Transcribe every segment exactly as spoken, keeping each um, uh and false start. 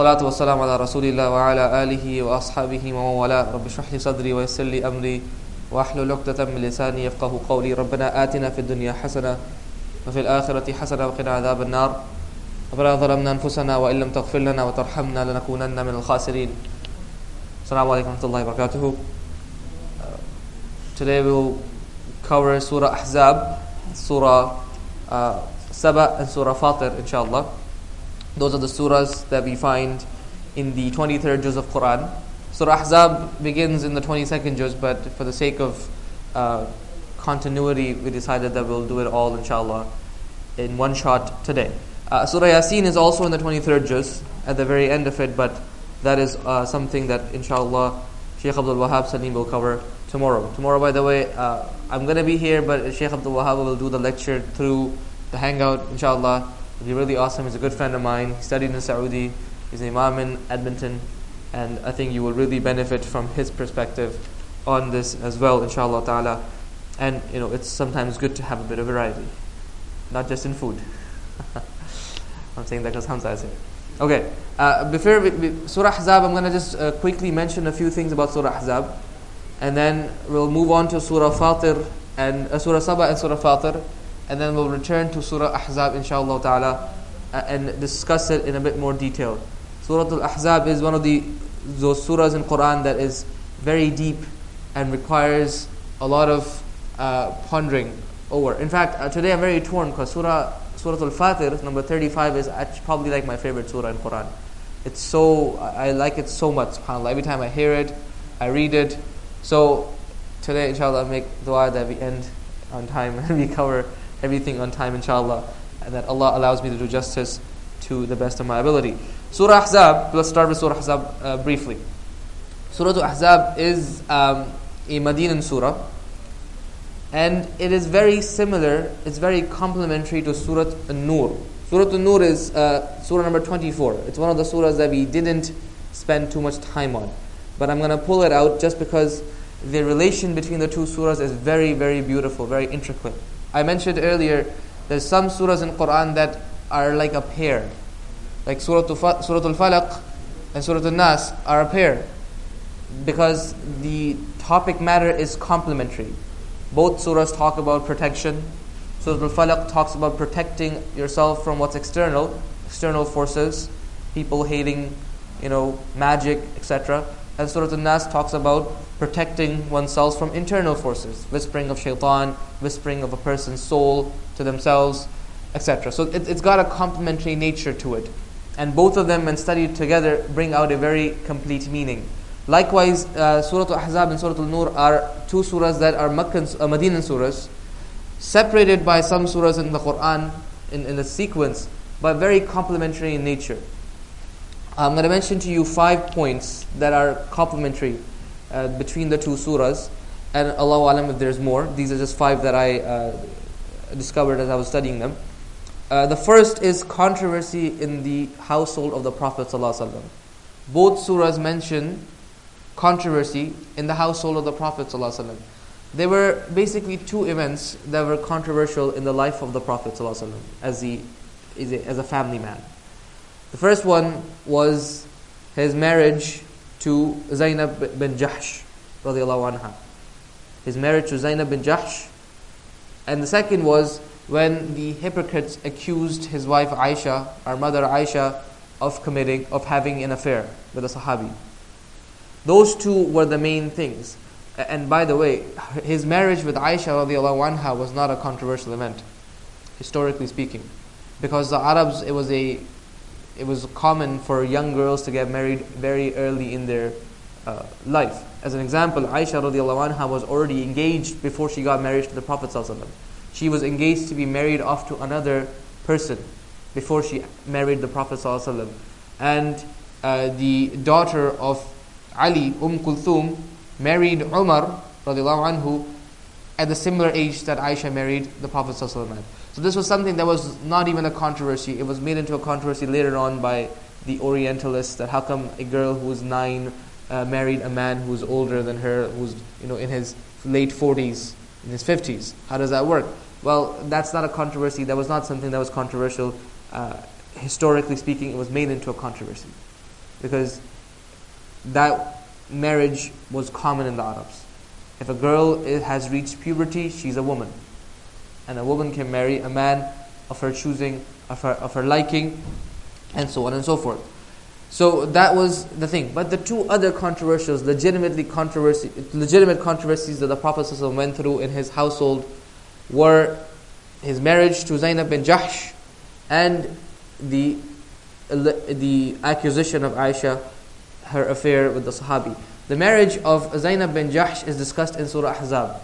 والصلاة والسلام على رسول الله وعلى آله وأصحابه ومن والاه رب اشرح لي صدري ويسر لي أمري واحلل عقدة من لساني يفقهوا قولي ربنا آتنا في الدنيا حسنة وفي الآخرة حسنة وقنا عذاب النار ربنا ظلمنا أنفسنا وإن لم تغفر لنا وترحمنا لنكونن من الخاسرين. Assalamu alaikum warahmatullahi wabarakatuh. Today we will cover Surah Ahzab, Surah uh, Saba and Surah Fatir, inshallah. Those are the surahs that we find in the twenty-third juz of Quran. Surah Ahzab begins in the twenty-second juz, but for the sake of uh, continuity, we decided that we'll do it all, inshallah, in one shot today. Uh, Surah Yasin is also in the twenty-third juz, at the very end of it, but that is uh, something that, inshallah, Shaykh Abdul Wahab Salim will cover tomorrow. Tomorrow, by the way, uh, I'm going to be here, but Shaykh Abdul Wahab will do the lecture through the Hangout, inshallah. It'll be really awesome. He's a good friend of mine. He studied in Saudi. He's an imam in Edmonton. And I think you will really benefit from his perspective on this as well, inshallah ta'ala. And, you know, it's sometimes good to have a bit of variety. Not just in food. I'm saying that because Hamza is here. Okay. Uh, before we, we, Surah Ahzab, I'm going to just uh, quickly mention a few things about Surah Ahzab. And then we'll move on to Surah Fatir and uh, Surah Saba and Surah Fatir. And then we'll return to Surah Ahzab, inshallah ta'ala, uh, and discuss it in a bit more detail. Surah Al-Ahzab is one of the those surahs in Quran that is very deep and requires a lot of uh, pondering over. In fact, uh, today I'm very torn because Surah Surah Al-Fatir, number thirty-five, is actually probably like my favorite surah in Quran. It's so, I like it so much, subhanAllah. Every time I hear it, I read it. So today, inshallah, I'll make dua that we end on time and we cover everything on time, inshallah, and that Allah allows me to do justice to the best of my ability. Surah Ahzab, let's start with Surah Ahzab uh, briefly. Surah Ahzab is um, a Medinan surah, and it is very similar, it's very complementary to Surah An-Nur. Surah An-Nur is uh, surah number twenty-four. It's one of the surahs that we didn't spend too much time on. But I'm going to pull it out just because the relation between the two surahs is very, very beautiful, very intricate. I mentioned earlier, there's some surahs in Quran that are like a pair. Like Surah Al-Falaq and Surah Al-Nas are a pair. Because the topic matter is complementary. Both surahs talk about protection. Surah Al-Falaq talks about protecting yourself from what's external, external forces, people hating, you know, magic, et cetera. And Surah Al-Nas talks about protecting oneself from internal forces, whispering of shaitan, whispering of a person's soul to themselves, et cetera. So it, it's got a complementary nature to it. And both of them, when studied together, bring out a very complete meaning. Likewise, uh, Surah Al-Ahzab and Surah Al-Nur are two surahs that are Meccan, uh, Medinan surahs, separated by some surahs in the Quran, in, in the sequence, but very complementary in nature. I'm going to mention to you five points that are complementary uh, between the two surahs, and Allahu Alam if there's more. These are just five that I uh, discovered as I was studying them. Uh, the first is controversy in the household of the Prophet ﷺ. Both surahs mention controversy in the household of the Prophet ﷺ. There were basically two events that were controversial in the life of the Prophet ﷺ as, he, as, a, as a family man. The first one was his marriage to Zainab bin Jahsh, radiallahu anha. His marriage to Zainab bin Jahsh. And the second was when the hypocrites accused his wife Aisha, our mother Aisha, of committing, of having an affair with a Sahabi. Those two were the main things. And by the way, his marriage with Aisha radiallahu anha was not a controversial event, historically speaking. Because the Arabs, it was a It was common for young girls to get married very early in their uh, life. As an example, Aisha radiallahu anha was already engaged before she got married to the Prophet ﷺ. She was engaged to be married off to another person before she married the Prophet ﷺ. And uh, the daughter of Ali, Umm Kulthum, married Umar radiallahu anhu at the similar age that Aisha married the Prophet ﷺ. So this was something that was not even a controversy. It was made into a controversy later on by the Orientalists, that how come a girl who was nine uh, married a man who's older than her, who's, you know, in his late forties, in his fifties. How does that work? Well, that's not a controversy. That was not something that was controversial. Uh, historically speaking, it was made into a controversy. because that marriage was common in the Arabs. If a girl has reached puberty, she's a woman. And a woman can marry a man of her choosing, of her, of her liking, and so on and so forth. So that was the thing. But the two other controversials, legitimately controversy, legitimate controversies that the Prophet ﷺ went through in his household were his marriage to Zainab bin Jahsh and the the accusation of Aisha, her affair with the Sahabi. The marriage of Zainab bin Jahsh is discussed in Surah Ahzab,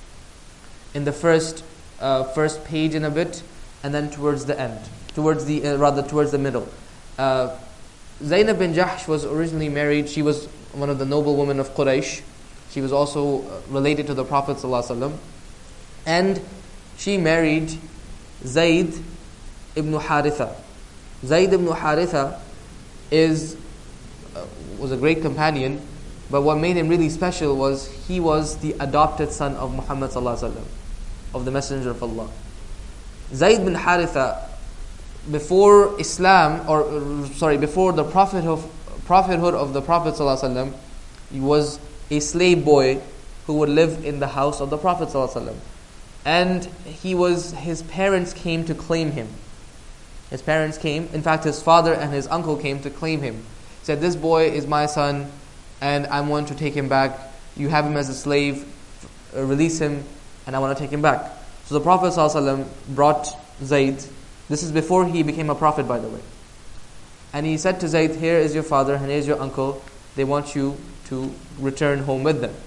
in the first uh, first page in a bit, and then towards the end, towards the uh, rather towards the middle. Uh, Zainab bin Jahsh was originally married. She was one of the noble women of Quraysh. She was also related to the Prophet ﷺ, and she married Zayd ibn Haritha. Zayd ibn Haritha is uh, was a great companion, but what made him really special was he was the adopted son of Muhammad ﷺ, of the Messenger of Allah. Zayd bin Haritha, before Islam, or uh, sorry, before the prophet of, prophethood of the Prophet ﷺ, he was a slave boy who would live in the house of the Prophet ﷺ. And he was, his parents came to claim him. His parents came, in fact his father and his uncle came to claim him. Said, this boy is my son and I want to take him back. You have him as a slave, uh, release him, and I want to take him back. So the Prophet ﷺ brought Zayd. This is before he became a prophet, by the way. And he said to Zayd, here is your father and here is your uncle. They want you to return home with them.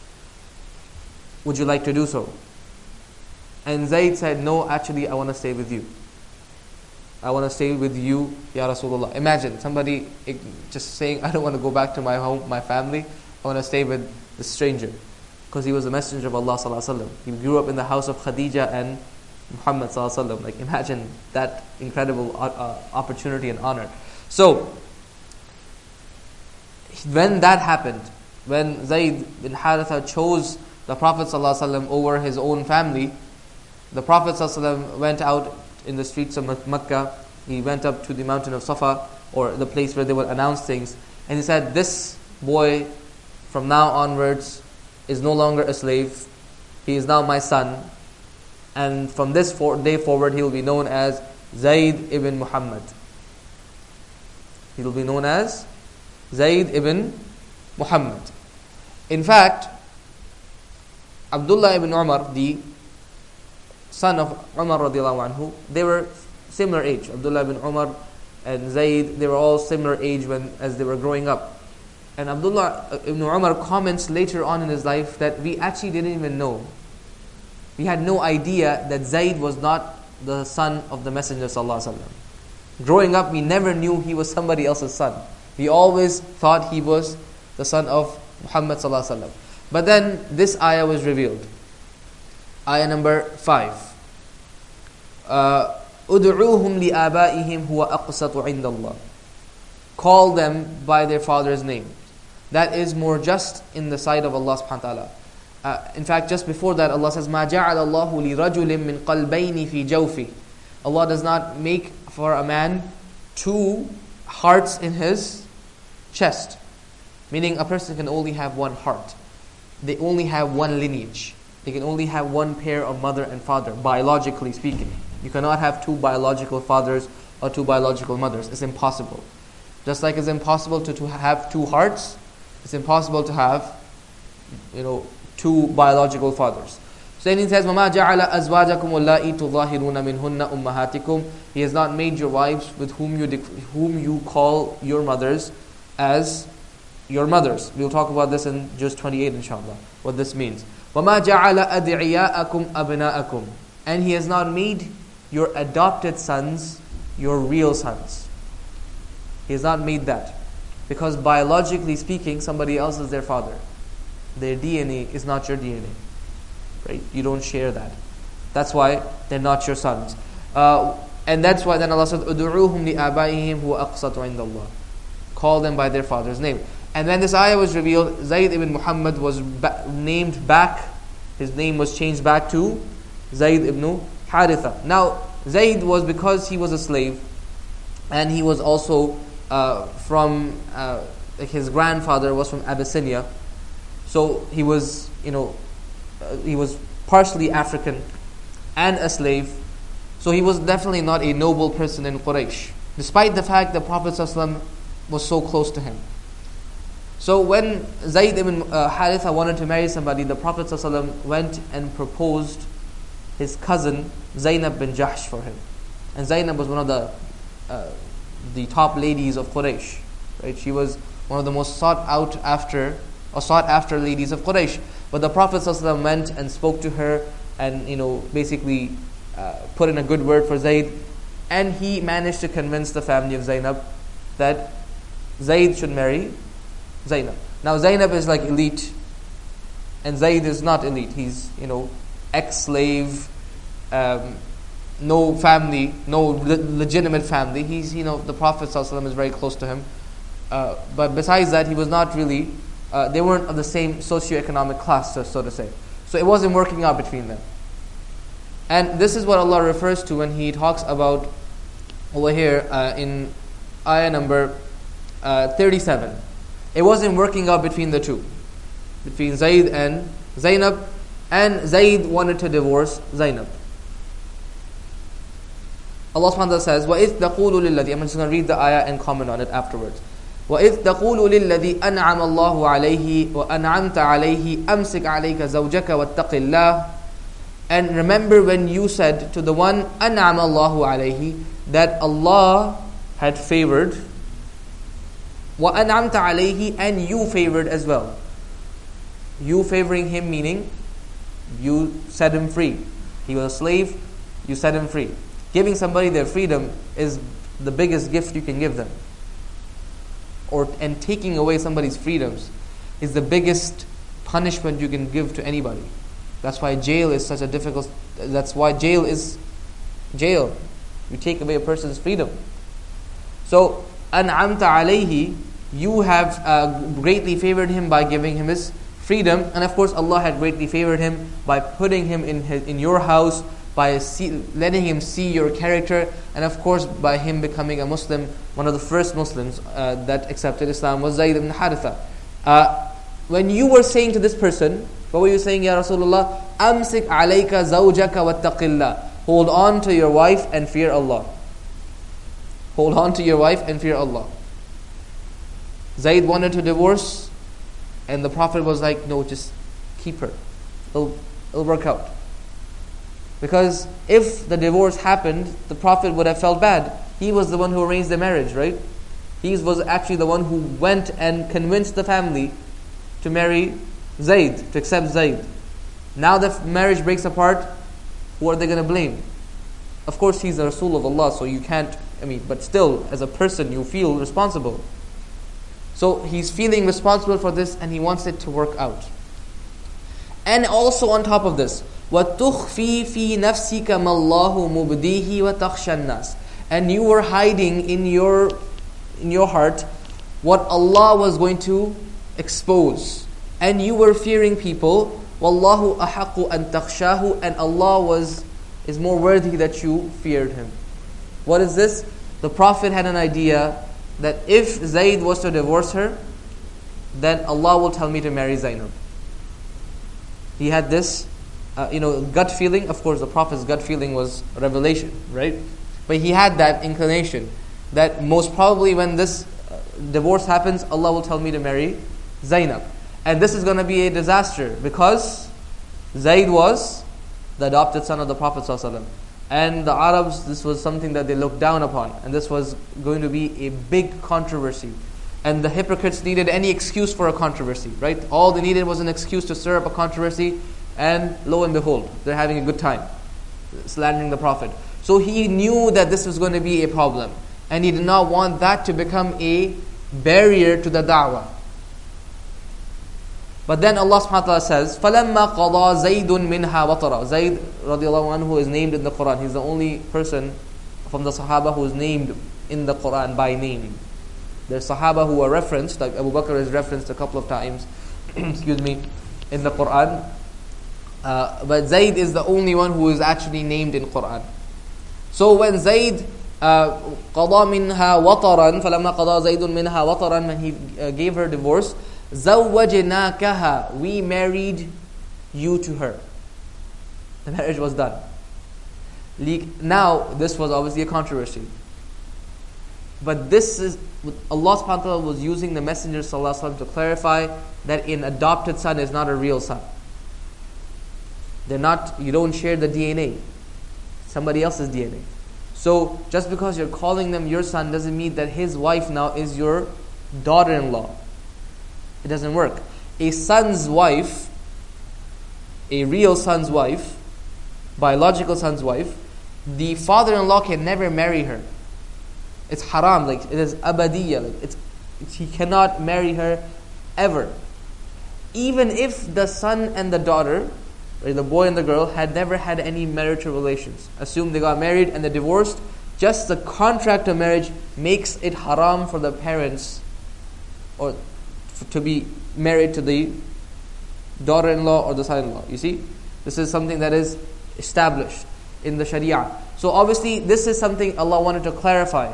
Would you like to do so? And Zayd said, no, actually I want to stay with you. I want to stay with you, Ya Rasulullah. Imagine somebody just saying, I don't want to go back to my home, my family. I want to stay with the stranger. Because he was a messenger of Allah sallallahu alaihi wasallam. He grew up in the house of Khadija and Muhammad sallallahu alaihi wasallam. Like, imagine that incredible uh, opportunity and honor. So, when that happened, when Zayd bin Haritha chose the Prophet sallallahu alaihi wasallam over his own family, the Prophet sallallahu alaihi wasallam went out in the streets of Mecca. He went up to the mountain of Safa, or the place where they would announce things, and he said, this boy from now onwards is no longer a slave. He is now my son, and from this for- day forward he will be known as Zayd ibn Muhammad. He will be known as Zayd ibn Muhammad. In fact, Abdullah ibn Umar, the son of Umar radiallahu anhu, they were similar age. Abdullah ibn Umar and Zayd, they were all similar age when as they were growing up. And Abdullah ibn Umar comments later on in his life that we actually didn't even know. We had no idea that Zayd was not the son of the Messenger sallallahu alaihi wasallam. Growing up, we never knew he was somebody else's son. We always thought he was the son of Muhammad sallallahu alaihi wasallam. But then this ayah was revealed. Ayah number five. Uh, "Ud'uuhum li'abaihim huwa aqsatu 'inda Allah." Call them by their father's name. That is more just in the sight of Allah subhanahu wa ta'ala. Uh, in fact, just before that, Allah says, "Ma ja'ala Allahu li rajulin min qalbayni fi jawfi." Allah does not make for a man two hearts in his chest. Meaning a person can only have one heart. They only have one lineage. They can only have one pair of mother and father, biologically speaking. You cannot have two biological fathers or two biological mothers. It's impossible. Just like it's impossible to, to have two hearts, it's impossible to have, you know, two biological fathers. So then he says, وَمَا جَعَلَ أَزْوَاجَكُمُ اللَّائِي تُظَاهِرُونَ مِنْهُنَّ أُمَّهَاتِكُمْ. He has not made your wives with whom you dec- whom you call your mothers as your mothers. We'll talk about this in Juz twenty-eight, inshallah, what this means. وَمَا جَعَلَ أَدْعِيَاءَكُمْ أَبْنَاءَكُمْ. And He has not made your adopted sons your real sons. He has not made that. Because biologically speaking, somebody else is their father. Their D N A is not your D N A. Right? You don't share that. That's why they're not your sons. Uh, and that's why then Allah said, "Ud'uuhum li'abaihim huwa aqsatu 'inda Allah." Call them by their father's name. And when this ayah was revealed, Zayd ibn Muhammad was ba- named back. His name was changed back to Zayd ibn Haritha. Now, Zayd was, because he was a slave, and he was also uh, uh, from uh, like his grandfather was from Abyssinia, so he was, you know, uh, he was partially African and a slave. So he was definitely not a noble person in Quraysh, despite the fact that Prophet ﷺ was so close to him. So when Zayd ibn uh, Haritha wanted to marry somebody, the Prophet ﷺ went and proposed his cousin Zainab bin Jahsh for him. And Zainab was one of the uh, the top ladies of Quraysh. Right? She was one of the most sought out after or sought after ladies of Quraysh. But the Prophet ﷺ went and spoke to her, and you know basically uh, put in a good word for Zayd, and he managed to convince the family of Zainab that Zayd should marry Zainab. Now Zainab is like elite, and Zayd is not elite. He's, you know, ex-slave, um, no family, no le- legitimate family. He's, you know, the Prophet ﷺ is very close to him. Uh, but besides that, he was not really, uh, they weren't of the same socioeconomic class, so, so to say. So it wasn't working out between them. And this is what Allah refers to when He talks about over here uh, in ayah number uh, thirty-seven. It wasn't working out between the two, between Zayd and Zainab, and Zayd wanted to divorce Zainab. Allah subhanahu wa ta'ala says, وَإِذْ تَقُولُ لِلَّذِي, I'm just going to read the ayah and comment on it afterwards. وَإِذْ تَقُولُ لِلَّذِي أَنْعَمَ اللَّهُ عَلَيْهِ وَأَنْعَمْتَ عَلَيْهِ أَمْسِكْ عَلَيْكَ زَوْجَكَ وَاتَّقِ اللَّهِ. And remember when you said to the one أَنْعَمَ اللَّهُ عَلَيْهِ, that Allah had favored, وَأَنْعَمْتَ عَلَيْهِ, and you favored as well. You favoring him meaning you set him free. He was a slave, you set him free. Giving somebody their freedom is the biggest gift you can give them. Or and taking away somebody's freedoms is the biggest punishment you can give to anybody. That's why jail is such a difficult. That's why jail is jail. You take away a person's freedom. So an'amta alayhi, you have uh, greatly favored him by giving him his freedom, and of course Allah had greatly favored him by putting him in his, in your house, by see, letting him see your character, and of course by him becoming a Muslim. One of the first Muslims uh, that accepted Islam was Zayd ibn Haritha. Uh, when you were saying to this person, what were you saying, Ya Rasulullah? Amsik alayka zawjaka wattaqillah. Hold on to your wife and fear Allah. Hold on to your wife and fear Allah. Zayd wanted to divorce, and the Prophet was like, no, just keep her. It'll, it'll work out. Because if the divorce happened, the Prophet would have felt bad. He was the one who arranged the marriage, right? He was actually the one who went and convinced the family to marry Zayd, to accept Zayd. Now the marriage breaks apart, who are they going to blame? Of course, he's the Rasul of Allah, so you can't, I mean, but still, as a person, you feel responsible. So he's feeling responsible for this, and he wants it to work out. And also on top of this, وَتُخْفِي فِي نَفْسِكَ مَا اللَّهُ مُبْدِيهِ وَتَخْشَى النَّاسِ. And you were hiding in your in your heart what Allah was going to expose, and you were fearing people. وَاللَّهُ أَحَقُّ أَن تَخْشَاهُ, and Allah was is more worthy that you feared Him. What is this? The Prophet had an idea that if Zayd was to divorce her, then Allah will tell me to marry Zainab. He had this, uh, you know, gut feeling. Of course, the Prophet's gut feeling was revelation, right? But he had that inclination that most probably when this uh, divorce happens, Allah will tell me to marry Zainab. And this is going to be a disaster because Zayd was the adopted son of the Prophet ﷺ. And the Arabs, this was something that they looked down upon. And this was going to be a big controversy. And the hypocrites needed any excuse for a controversy, right? All they needed was an excuse to stir up a controversy. And lo and behold, they're having a good time, slandering the Prophet. So he knew that this was going to be a problem. And he did not want that to become a barrier to the da'wah. But then Allah subhanahu wa ta'ala says, فَلَمَّا قَضَى زَيْدٌ مِنْهَا وَطَرًا. Zayd radiallahu anhu is named in the Quran. He's the only person from the Sahaba who is named in the Quran by name. There's Sahaba who are referenced, like Abu Bakr is referenced a couple of times, excuse me, in the Quran. Uh, but Zayd is the only one who is actually named in Quran. So when Zayd uh, قَضَى مِنْهَا وَطَرًا فَلَمَّا قَضَى زَيْدٌ مِنْهَا وَطَرًا, when he uh, gave her divorce, زَوَّجْنَاكَهَا, we married you to her. The marriage was done. Now, this was obviously a controversy. But this is, Allah subhanahu wa ta'ala was using the Messenger sallallahu alaihi wasallam to clarify that an adopted son is not a real son. They're not, you don't share the D N A. Somebody else's D N A. So, just because you're calling them your son doesn't mean that his wife now is your daughter-in-law. It doesn't work. A son's wife, a real son's wife, biological son's wife, the father-in-law can never marry her. It's haram, like it is abadiyya, like it's, it's he cannot marry her ever. Even if the son and the daughter, or the boy and the girl, had never had any marital relations. Assume they got married and they divorced, just the contract of marriage makes it haram for the parents or f- to be married to the daughter-in-law or the son-in-law. You see? This is something that is established in the Sharia. So obviously this is something Allah wanted to clarify.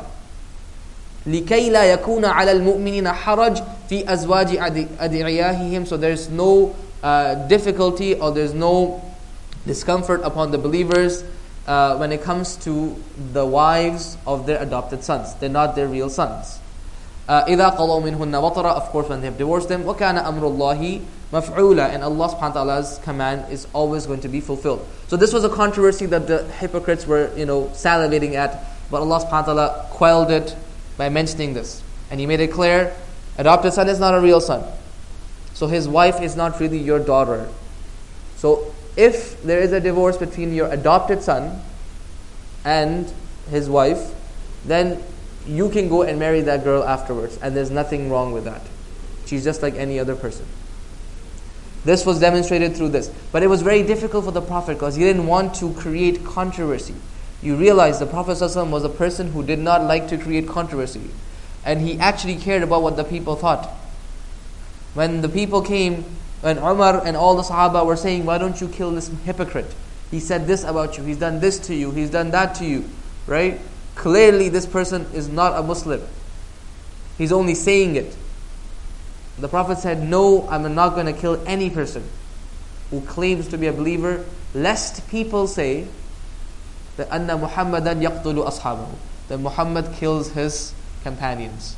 لِكَيْ لَا يَكُونَ عَلَى الْمُؤْمِنِينَ حَرَجْ فِي أَزْوَاجِ أَدْعِيَاهِهِمْ. So there's no uh, difficulty or there's no discomfort upon the believers uh, when it comes to the wives of their adopted sons. They're not their real sons. Uh, إِذَا قَضَوْا مِنْهُنَّ وَطَرًا, of course when they have divorced them. وَكَانَ أَمْرُ اللَّهِ مَفْعُولًا, and Allah subhanahu wa ta'ala's command is always going to be fulfilled. So this was a controversy that the hypocrites were, you know, salivating at, but Allah subhanahu wa ta'ala quelled it by mentioning this. And He made it clear, adopted son is not a real son. So his wife is not really your daughter. So if there is a divorce between your adopted son and his wife, then you can go and marry that girl afterwards, and there's nothing wrong with that. She's just like any other person. This was demonstrated through this. But it was very difficult for the Prophet because he didn't want to create controversy. You realize the Prophet ﷺ was a person who did not like to create controversy. And he actually cared about what the people thought. When the people came, when Umar and all the Sahaba were saying, why don't you kill this hypocrite? He said this about you, he's done this to you, he's done that to you. Right? Clearly this person is not a Muslim. He's only saying it. The Prophet said, no, I'm not going to kill any person who claims to be a believer, lest people say that anna Muhammadan yaqtulu ashabahu, that Muhammad kills his companions.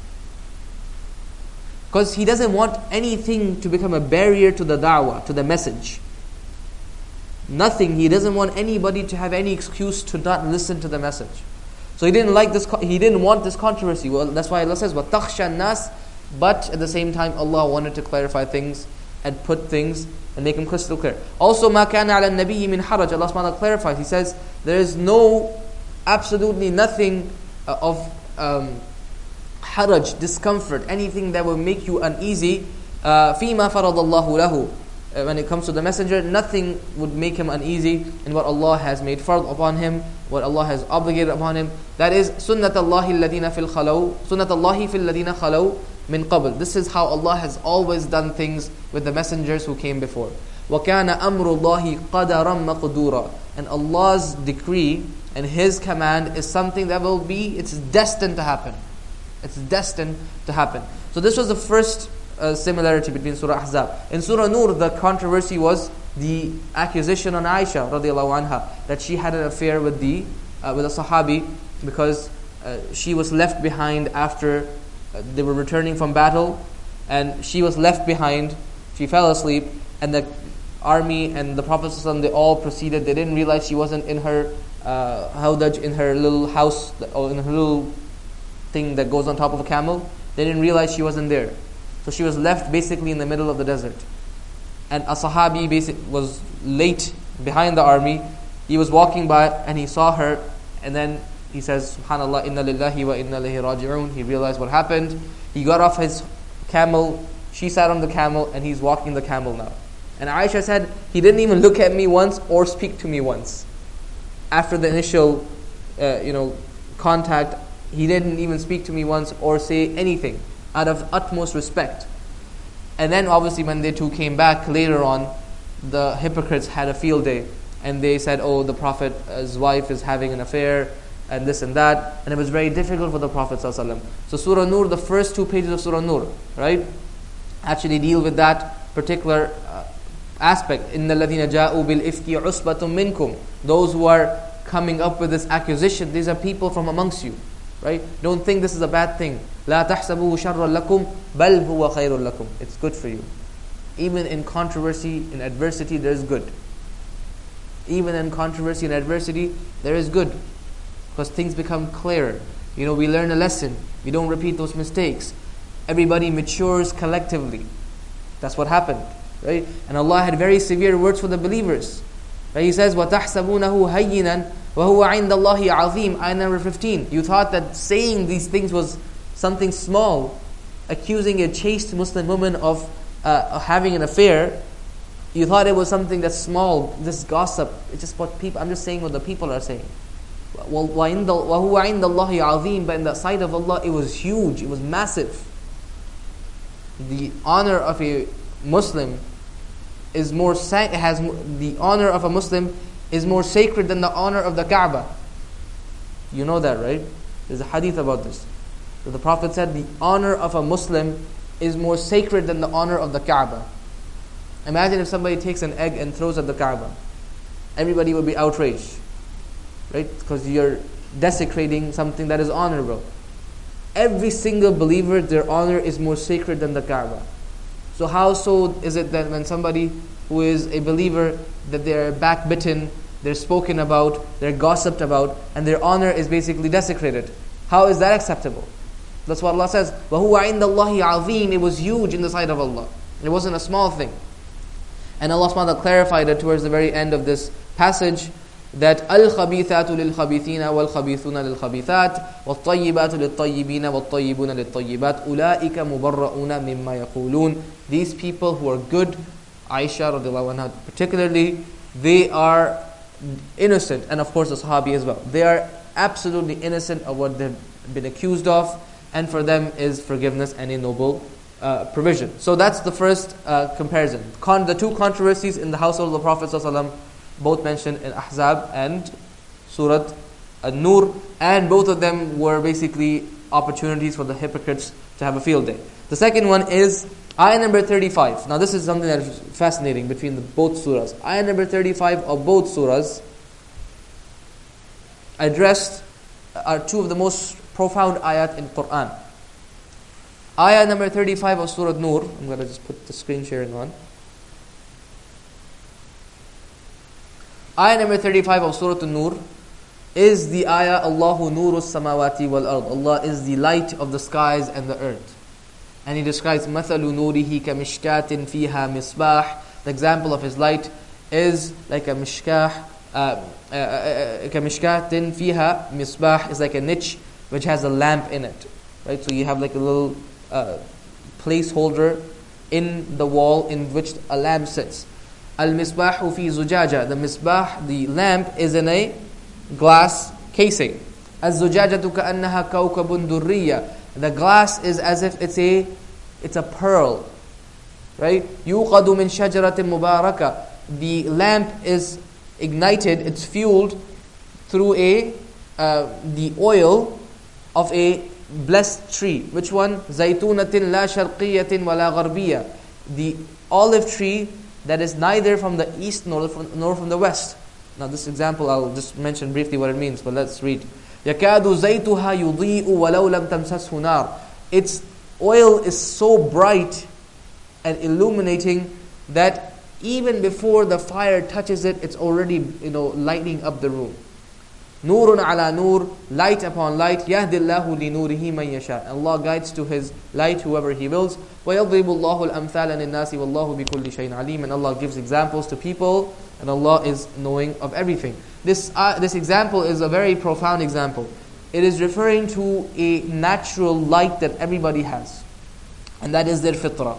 Because he doesn't want anything to become a barrier to the da'wah, to the message. Nothing. He doesn't want anybody to have any excuse to not listen to the message. So he didn't like this. He didn't want this controversy. Well, that's why Allah says, وَتَخْشَى النَّاسِ. But at the same time, Allah wanted to clarify things and put things and make them crystal clear. Also, مَا كَانَ عَلَى النَّبِيِّ مِنْ حَرَجٍ. Allah subhanahu wa ta'ala clarifies. He says, there is no, absolutely nothing uh, of um, haraj, discomfort, anything that will make you uneasy. Uh, فِيمَا فَرَضَ اللَّهُ لَهُ. Uh, when it comes to the messenger, nothing would make him uneasy in what Allah has made fard upon him, what Allah has obligated upon him. That is sunnat Allahi alladina fil khalaw, sunnat Allahi fil ladina khalaw min qabl. This is how Allah has always done things with the messengers who came before. وَكَانَ أَمْرُ اللَّهِ قَدَرًا مَقْدُورًا. And Allah's decree and His command is something that will be, it's destined to happen. It's destined to happen. So this was the first uh, similarity between Surah Ahzab. In Surah Nur, the controversy was the accusation on Aisha radiallahu anha that she had an affair with the uh, with a Sahabi because uh, she was left behind after uh, they were returning from battle, and she was left behind. She fell asleep, and the army and the Prophet ﷺ, they all proceeded. They didn't realize she wasn't in her uh, hawdaj, in her little house, or in her little thing that goes on top of a camel. They didn't realize she wasn't there. So she was left basically in the middle of the desert. And a Sahabi basic, was late behind the army. He was walking by and he saw her, and then he says, Subhanallah, inna lillahi wa inna ilayhi raji'un. He realized what happened. He got off his camel, she sat on the camel, and he's walking the camel now. And Aisha said, he didn't even look at me once or speak to me once. After the initial uh, you know, contact, he didn't even speak to me once or say anything out of utmost respect. And then obviously when they two came back later on, the hypocrites had a field day, and they said, oh, the Prophet's wife is having an affair, and this and that, and it was very difficult for the Prophet ﷺ. So Surah Nur, the first two pages of Surah Nur, right, actually deal with that particular uh, aspect. إِنَّ الَّذِينَ جَاءُوا بِالْإِفْكِ عُصْبَةٌ مِّنْكُمْ. Those who are coming up with this accusation, these are people from amongst you, right? Don't think this is a bad thing. لَا تَحْسَبُوهُ شَرًّا لَكُمْ بَلْ هُوَ خَيْرٌ لَكُمْ. It's good for you. Even in controversy, in adversity, there is good. Even in controversy and adversity, there is good. Because things become clearer. You know, we learn a lesson. We don't repeat those mistakes. Everybody matures collectively. That's what happened, right? And Allah had very severe words for the believers. Right? He says, وَتَحْسَبُونَهُ هَيِّنًا وَهُوَ عِنْدَ اللَّهِ عَظِيمٌ. Ayah number fifteen. You thought that saying these things was something small, accusing a chaste Muslim woman of uh, having an affair. You thought it was something that's small, this gossip. It's just what people, I'm just saying what the people are saying. وَهُوَ عِنْدَ اللَّهِ عَظِيمٌ. But in the sight of Allah, it was huge, it was massive. The honor of a Muslim is more sa- has the honor of a Muslim is more sacred than the honor of the Kaaba. You know that, right? There's a hadith about this. So the Prophet said the honor of a Muslim is more sacred than the honor of the Kaaba. Imagine if somebody takes an egg and throws at the Kaaba. Everybody would be outraged, right? Because you're desecrating something that is honorable. Every single believer, their honor is more sacred than the Kaaba. So how so is it that when somebody who is a believer, that they're backbitten, they're spoken about, they're gossiped about, and their honor is basically desecrated? How is that acceptable? That's what Allah says. وَهُوَ عِنْدَ اللَّهِ عَظِيمٌ. It was huge in the sight of Allah. It wasn't a small thing. And Allah subhanahu wa ta'ala clarified it towards the very end of this passage, that الخبيثات للخبيثين والخبيثون للخبيثات والطيبات للطيبين والطيبون للطيبات أولئك مبرؤون مما يقولون. These people who are good, Aisha radiallahu anha particularly, they are innocent, and of course the Sahabi as well. They are absolutely innocent of what they've been accused of, and for them is forgiveness and a noble uh, provision. So that's the first uh, comparison. Con- the two controversies in the household of the Prophet ﷺ, both mentioned in Ahzab and Surah An-Nur, and both of them were basically opportunities for the hypocrites to have a field day. The second one is ayah number thirty-five. Now this is something that is fascinating between the both surahs. Ayah number thirty-five of both surahs addressed are two of the most profound ayat in Quran. Ayah number thirty-five of Surah Nur. I'm going to just put the screen sharing on. Ayah number thirty-five of Surah An-Nur is the ayah, Allahu nuru samawati wal ard. Allah is the light of the skies and the earth. And He describes مَثَلُ نُورِهِ كَمِشْكَاتٍ فِيهَا مِصْبَاحٍ. The example of His light is like a mishkah, uh, uh, uh, كَمِشْكَاتٍ فِيهَا مِصْبَاحٍ is like a niche which has a lamp in it. Right? So you have like a little uh, placeholder in the wall in which a lamp sits. Al-misbahu fi zujaja. The misbah, the lamp, is in a glass casing. Az-zujajatu ka'annaha kawkabun durriya. The glass is as if it's a it's a pearl. Right? Yuqadu min shajaratin mubaraka. The lamp is ignited, it's fueled through a uh, the oil of a blessed tree. Which one? Zaytunatin la sharqiyatin wa la gharbiya. The olive tree that is neither from the east nor from, nor from the west. Now this example, I'll just mention briefly what it means, but let's read. يَكَادُ زَيْتُهَا يُضِيءُ وَلَوْ لَمْ تَمْسَسْهُ نَارٌ. Its oil is so bright and illuminating that even before the fire touches it, it's already, you know, lighting up the room. Nurun ala nur, light upon light. Yahdillahu li nurihi man yasha. Allah guides to His light whoever He wills. وَيَضْرِبُ اللَّهُ الْأَمْثَالَ لِلنَّاسِ وَاللَّهُ بِكُلِّ شَيْءٍ عَلِيمٌ. And Allah gives examples to people, and Allah is knowing of everything. This uh, this example is a very profound example. It is referring to a natural light that everybody has, and that is their fitrah.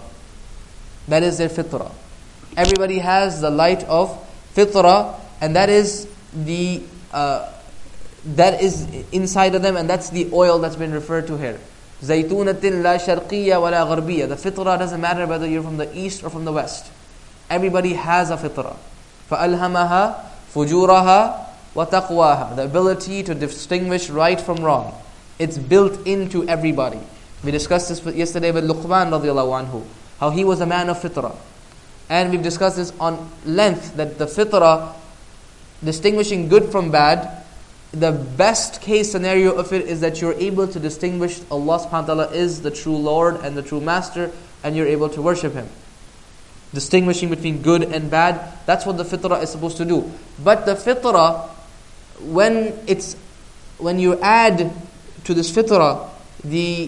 That is their fitrah. Everybody has the light of fitrah, and that is the uh, that is inside of them, and that's the oil that's been referred to here. Zaytunatin la sharqiyya wa la gharbiyya. The fitrah doesn't matter whether you're from the east or from the west. Everybody has a fitrah. فَأَلْهَمَهَا فُجُورَهَا وَتَقْوَاهَا. The ability to distinguish right from wrong. It's built into everybody. We discussed this yesterday with Luqman radiallahu anhu, how he was a man of fitrah. And we've discussed this on length, that the fitrah, distinguishing good from bad, the best case scenario of it is that you're able to distinguish Allah subhanahu wa ta'ala is the true Lord and the true Master, and you're able to worship Him. Distinguishing between good and bad, that's what the fitrah is supposed to do. But the fitrah, when it's when you add to this fitrah the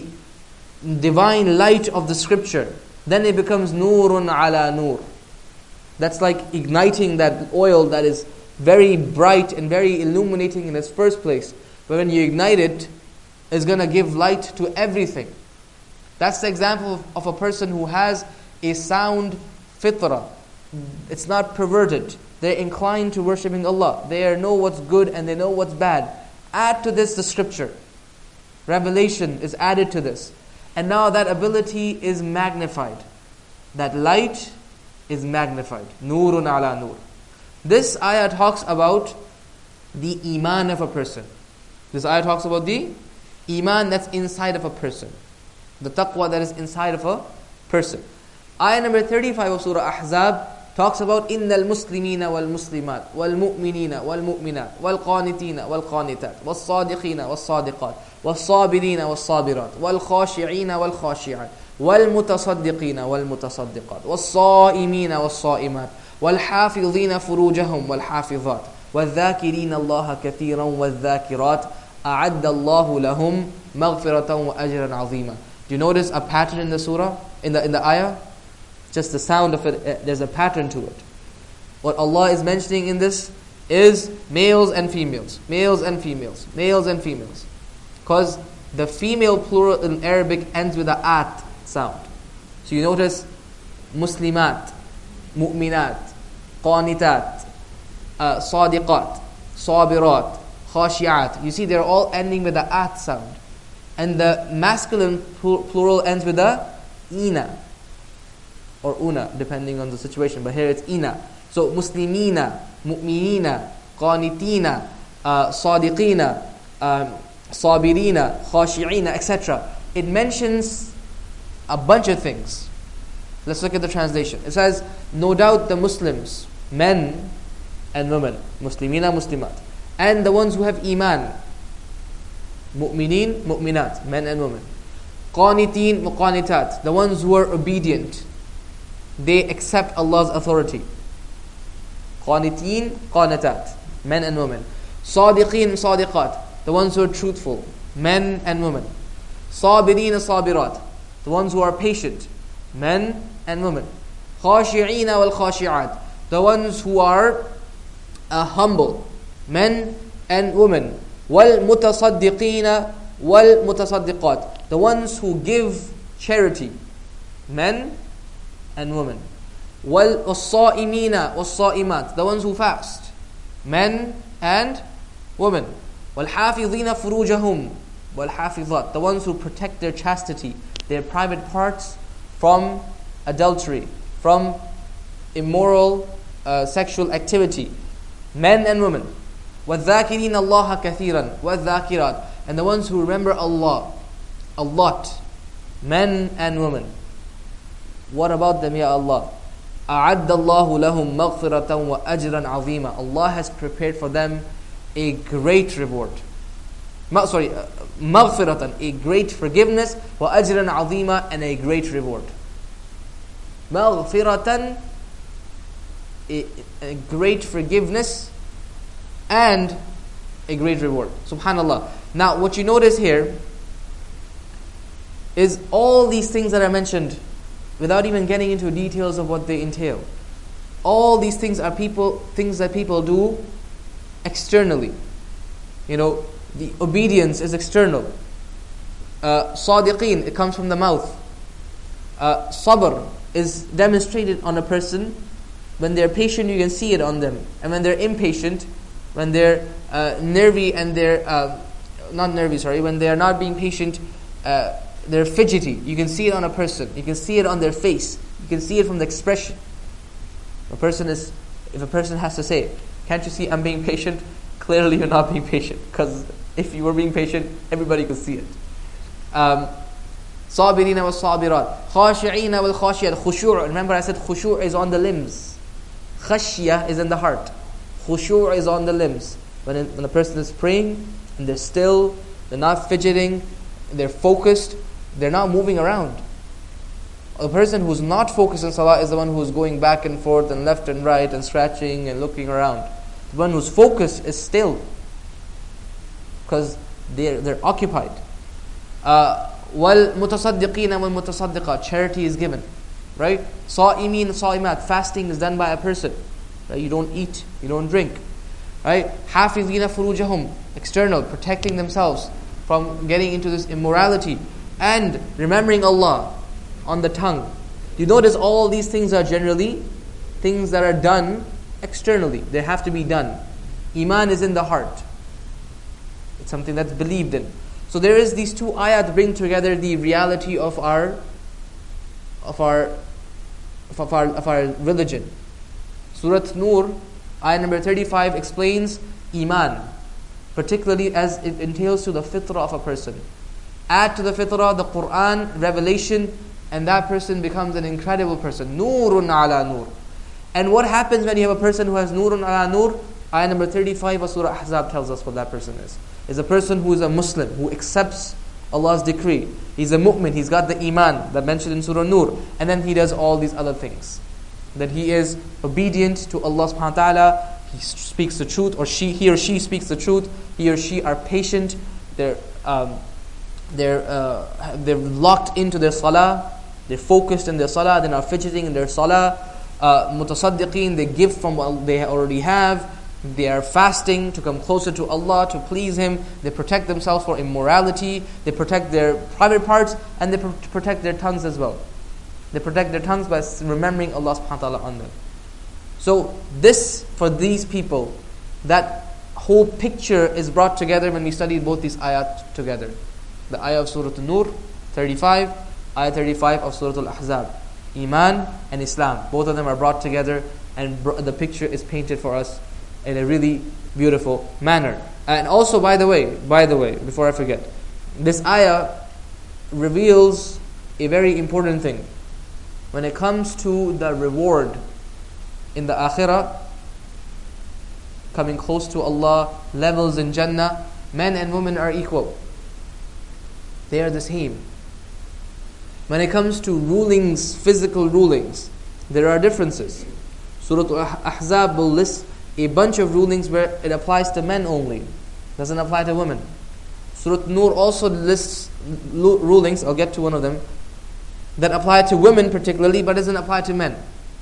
divine light of the scripture, then it becomes nurun ala nur. That's like igniting that oil that is very bright and very illuminating in its first place. But when you ignite it, it's going to give light to everything. That's the example of, of a person who has a sound fitrah. It's not perverted. They're inclined to worshipping Allah. They know what's good and they know what's bad. Add to this the scripture. Revelation is added to this. And now that ability is magnified. That light is magnified. Nurun ala nur. This ayah talks about the iman of a person. This ayah talks about the iman that's inside of a person. The taqwa that is inside of a person. Ayah number thirty-five of Surah Ahzab talks about إِنَّ الْمُسْلِمِينَ وَالْمُسْلِمَاتِ وَالْمُؤْمِنِينَ وَالْمُؤْمِنَاتِ وَالْقَانِتِينَ وَالْقَانِتَاتِ وَالصَّادِقِينَ وَالصَّادِقَاتِ وَالصَّابِرِينَ وَالصَّابِرَاتِ وَالْخَاشِعِينَ وَالْخَاشِعَاتِ وَالْمُتَصَدِّقِينَ وَالْمُتَصَدِّقَاتِ وَالصَّائِمِينَ وَالصَّائِمَاتِ وَالْحَافِظِينَ فُرُوجَهُمْ وَالْحَافِظَاتِ وَالذَّاكِرِينَ اللَّهَ كَثِيرًا وَالذَّاكِرَاتِ أَعَدَّ اللَّهُ لَهُمْ مَغْفِرَةً وَأَجْرًا عَظِيمًا. Do you notice a pattern in the surah, in the in the ayah? Just the sound of it, there's a pattern to it. What Allah is mentioning in this is males and females, males and females, males and females. Because the female plural in Arabic ends with a at sound. So you notice Muslimat, Mu'minat, Qanitat, uh, Sadiqat, Sabirat, Khashi'at. You see they're all ending with a at sound. And the masculine plural ends with a ina. Or una, depending on the situation. But here it's ina. So Muslimina, Mu'minina, Qanitina, uh, Sadiqina, um, Sabirina, Khashi'ina, et cetera. It mentions a bunch of things. Let's look at the translation. It says, no doubt the Muslims, men and women, Muslimina, Muslimat, and the ones who have iman, Mu'minin, Mu'minat, men and women, Qanitin, Muqanitat, the ones who are obedient, they accept Allah's authority. Qanitin, Qanatat, men and women. Sadiqin, Sadiqat, the ones who are truthful, men and women. Sabirin, Sabirat, the ones who are patient, men and women. Khashi'ina wal khashi'at, the ones who are uh, humble, men and women. Wal mutasaddiqina wal mutasaddiqat, the ones who give charity, men and women. Wal as-sa'imina was-sa'imat, the ones who fast, men and women. Wal hafizina furujahum wal hafizat, the ones who protect their chastity, their private parts from adultery, from immoral uh, sexual activity, men and women. وَالذَّاكِرِينَ اللَّهَ كَثِيرًا وَالذَّاكِرَاتِ, and the ones who remember Allah a lot, men and women. What about them, Ya Allah? أَعَدَّ اللَّهُ لَهُمْ مَغْفِرَةً وَأَجْرًا عَظِيمًا. Allah has prepared for them a great reward. Ma- sorry, uh, مَغْفِرَةً, a great forgiveness, وَأَجْرًا عَظِيمًا, and a great reward. مَغْفِرَةً, a, a great forgiveness, and a great reward. Subhanallah. Now, what you notice here is all these things that I mentioned, without even getting into details of what they entail. All these things are people things that people do externally. You know, the obedience is external. Uh, Sadiqeen, it comes from the mouth. Uh, sabr is demonstrated on a person. When they're patient, you can see it on them. And when they're impatient, when they're uh, nervy and they're, uh, not nervy, sorry, when they're not being patient, uh, they're fidgety. You can see it on a person. You can see it on their face. You can see it from the expression. A person is, if a person has to say, can't you see I'm being patient? clearly you're not being patient. Because if you were being patient, everybody could see it. Um, صابرين والصابرات خاشعين والخاشعات خشوع. Remember I said khushu' is on the limbs. Khashya is in the heart. Khushu' is on the limbs. When, it, when a person is praying and they're still, they're not fidgeting, they're focused, they're not moving around. A person who's not focused on salah is the one who's going back and forth and left and right and scratching and looking around. The one who's focused is still, because they're, they're occupied. Uh, وَالْمُتَصَدِّقِينَ وَالْمُتَصَدِّقَاتِ. Charity is given. Right? صَائِمِينَ صَائِمَات. Fasting is done by a person. Right? You don't eat, you don't drink. Right? حَافِظِينَ فُرُوجَهُمْ. External, protecting themselves from getting into this immorality. And remembering Allah on the tongue. You notice all these things are generally things that are done externally. They have to be done. Iman is in the heart. It's something that's believed in. So there is these two ayat bring together the reality of our of our of our of our religion. Surah Nur, ayah number thirty-five explains Iman, particularly as it entails to the fitrah of a person. Add to the fitrah the Quran, revelation, and that person becomes an incredible person. Nurun ala nur. And what happens when you have a person who has nurun ala nur? Ayah number thirty-five of Surah Ahzab tells us what that person is. Is a person who is a Muslim, who accepts Allah's decree. He's a mu'min, he's got the iman that mentioned in Surah Nur. And then he does all these other things. That he is obedient to Allah subhanahu wa ta'ala. He speaks the truth, or she, he or she speaks the truth. He or she are patient. They're um, they're uh, they're locked into their salah. They're focused in their salah. They're not fidgeting in their salah. Uh, mutasaddiqeen, they give from what they already have. They are fasting to come closer to Allah, to please Him. They protect themselves from immorality. They protect their private parts, and they pr- protect their tongues as well. They protect their tongues by remembering Allah subhanahu wa ta'ala on them. So this, for these people, that whole picture is brought together when we study both these ayat together. The ayah of Surah An-Nur, thirty-five, ayah thirty-five of Surah Al-Ahzab. Iman and Islam, both of them are brought together, and br- the picture is painted for us in a really beautiful manner. And also, by the way, by the way, before I forget, this ayah reveals a very important thing. When it comes to the reward in the akhirah, coming close to Allah, levels in Jannah, men and women are equal. They are the same. When it comes to rulings, physical rulings, there are differences. Surah Al-Ahzab will list a bunch of rulings where it applies to men only, doesn't apply to women. Surah Nur also lists rulings, I'll get to one of them, that apply to women particularly, but doesn't apply to men.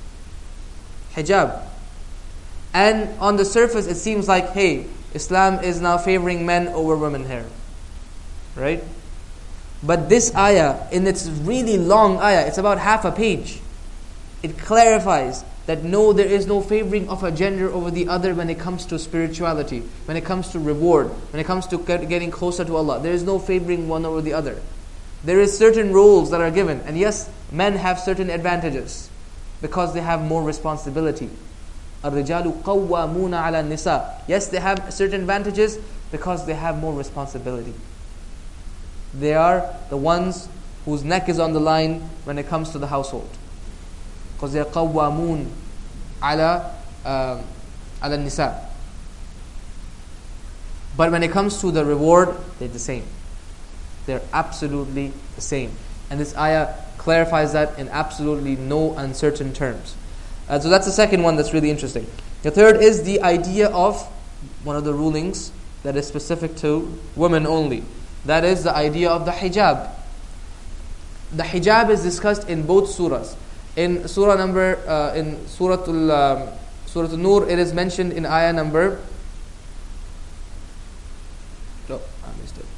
Hijab. And on the surface it seems like, hey, Islam is now favoring men over women here. Right? But this ayah, in its really long ayah, it's about half a page, it clarifies that no, there is no favoring of a gender over the other when it comes to spirituality, when it comes to reward, when it comes to getting closer to Allah. There is no favoring one over the other. There is certain roles that are given. And yes, men have certain advantages because they have more responsibility. الرِّجَالُ قَوَّامُونَ عَلَى النِّسَاءِ. Yes, they have certain advantages because they have more responsibility. They are the ones whose neck is on the line when it comes to the household. Because they are قَوَّامُون عَلَى عَلَى النِّسَاءِ. But when it comes to the reward, they're the same. They're absolutely the same. And this ayah clarifies that in absolutely no uncertain terms. Uh, so that's the second one that's really interesting. The third is the idea of one of the rulings that is specific to women only. That is the idea of the hijab. The hijab is discussed in both surahs. In surah number, uh, in Surah Al, um, Surah An-Nur, it is mentioned in ayah number. Oh, I missed it.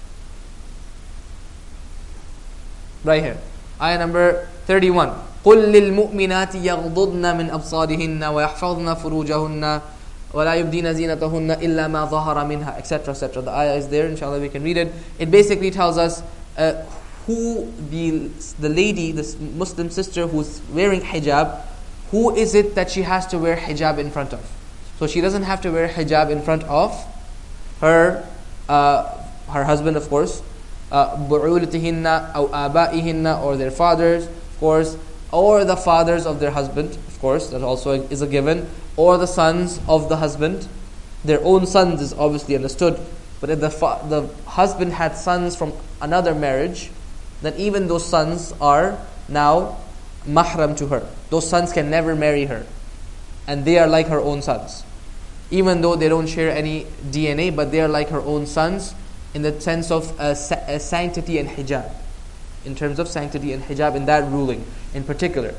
Right here, ayah number thirty-one. قُلْ لِلْمُؤْمِنَاتِ يَغْضُضْنَ مِنْ أَبْصَارِهِنَّ وَيَحْفَظْنَ فُرُوجَهُنَّ وَلَا يُبْدِينَ زِينَتَهُنَّ إِلَّا مَا ظَهَرَ مِنْهَا, et cetera, et cetera. The ayah is there, inshallah we can read it. It basically tells us uh, who the the lady, this Muslim sister who's wearing hijab, who is it that she has to wear hijab in front of? So she doesn't have to wear hijab in front of her uh, her husband, of course, bu'ulatihinna aw abaihinna, or their fathers, of course, or the fathers of their husband, of course, that also is a given, or the sons of the husband. Their own sons is obviously understood, but if the fa- the husband had sons from another marriage, then even those sons are now mahram to her. Those sons can never marry her, and they are like her own sons, even though they don't share any D N A, but they are like her own sons in the sense of uh, sa- uh, sanctity and hijab, in terms of sanctity and hijab in that ruling in particular.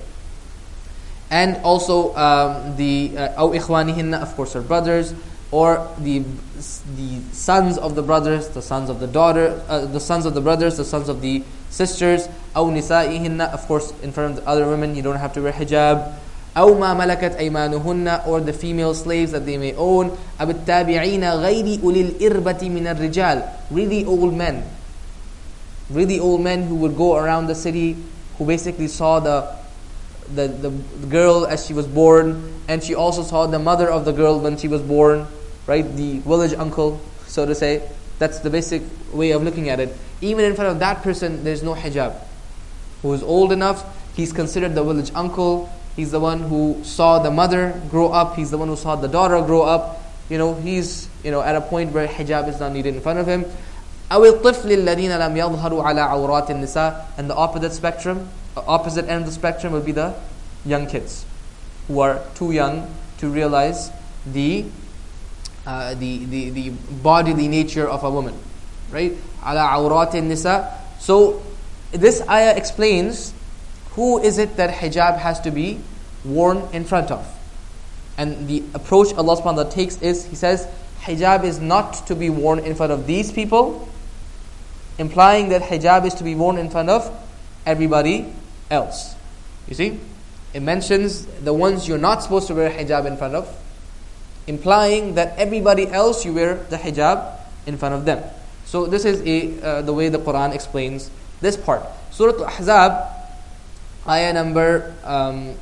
And also um, the aw ikhwanihinna, of course, her brothers, or the the sons of the brothers, the sons of the daughter, uh, the sons of the brothers, the sons of the sisters. Aw nisaihinna, of course, in front of the other women, you don't have to wear hijab. Aw ma malakat aymanuhunna, or the female slaves that they may own. Ab tabi'ina ghayri ulil irbati min ar-rijal, really old men, really old men who would go around the city, who basically saw the the the girl as she was born, and she also saw the mother of the girl when she was born, right? The village uncle, so to say. That's the basic way of looking at it. Even in front of that person, there's no hijab. Who is old enough, he's considered the village uncle. He's the one who saw the mother grow up. He's the one who saw the daughter grow up. You know, he's you know at a point where hijab is not needed in front of him. أو الطفل الذين لم يظهروا على عورات النساء, and the opposite spectrum, opposite end of the spectrum will be the young kids, who are too young to realize the uh, the, the the bodily nature of a woman, right? على عورات النساء. So this ayah explains who is it that hijab has to be worn in front of. And the approach Allah subhanahu wa ta'ala takes is, He says, hijab is not to be worn in front of these people, implying that hijab is to be worn in front of everybody else. You see? It mentions the ones you're not supposed to wear hijab in front of, implying that everybody else you wear the hijab in front of them. So this is a, uh, the way the Quran explains this part. Surah Al-Ahzab, ayah number um,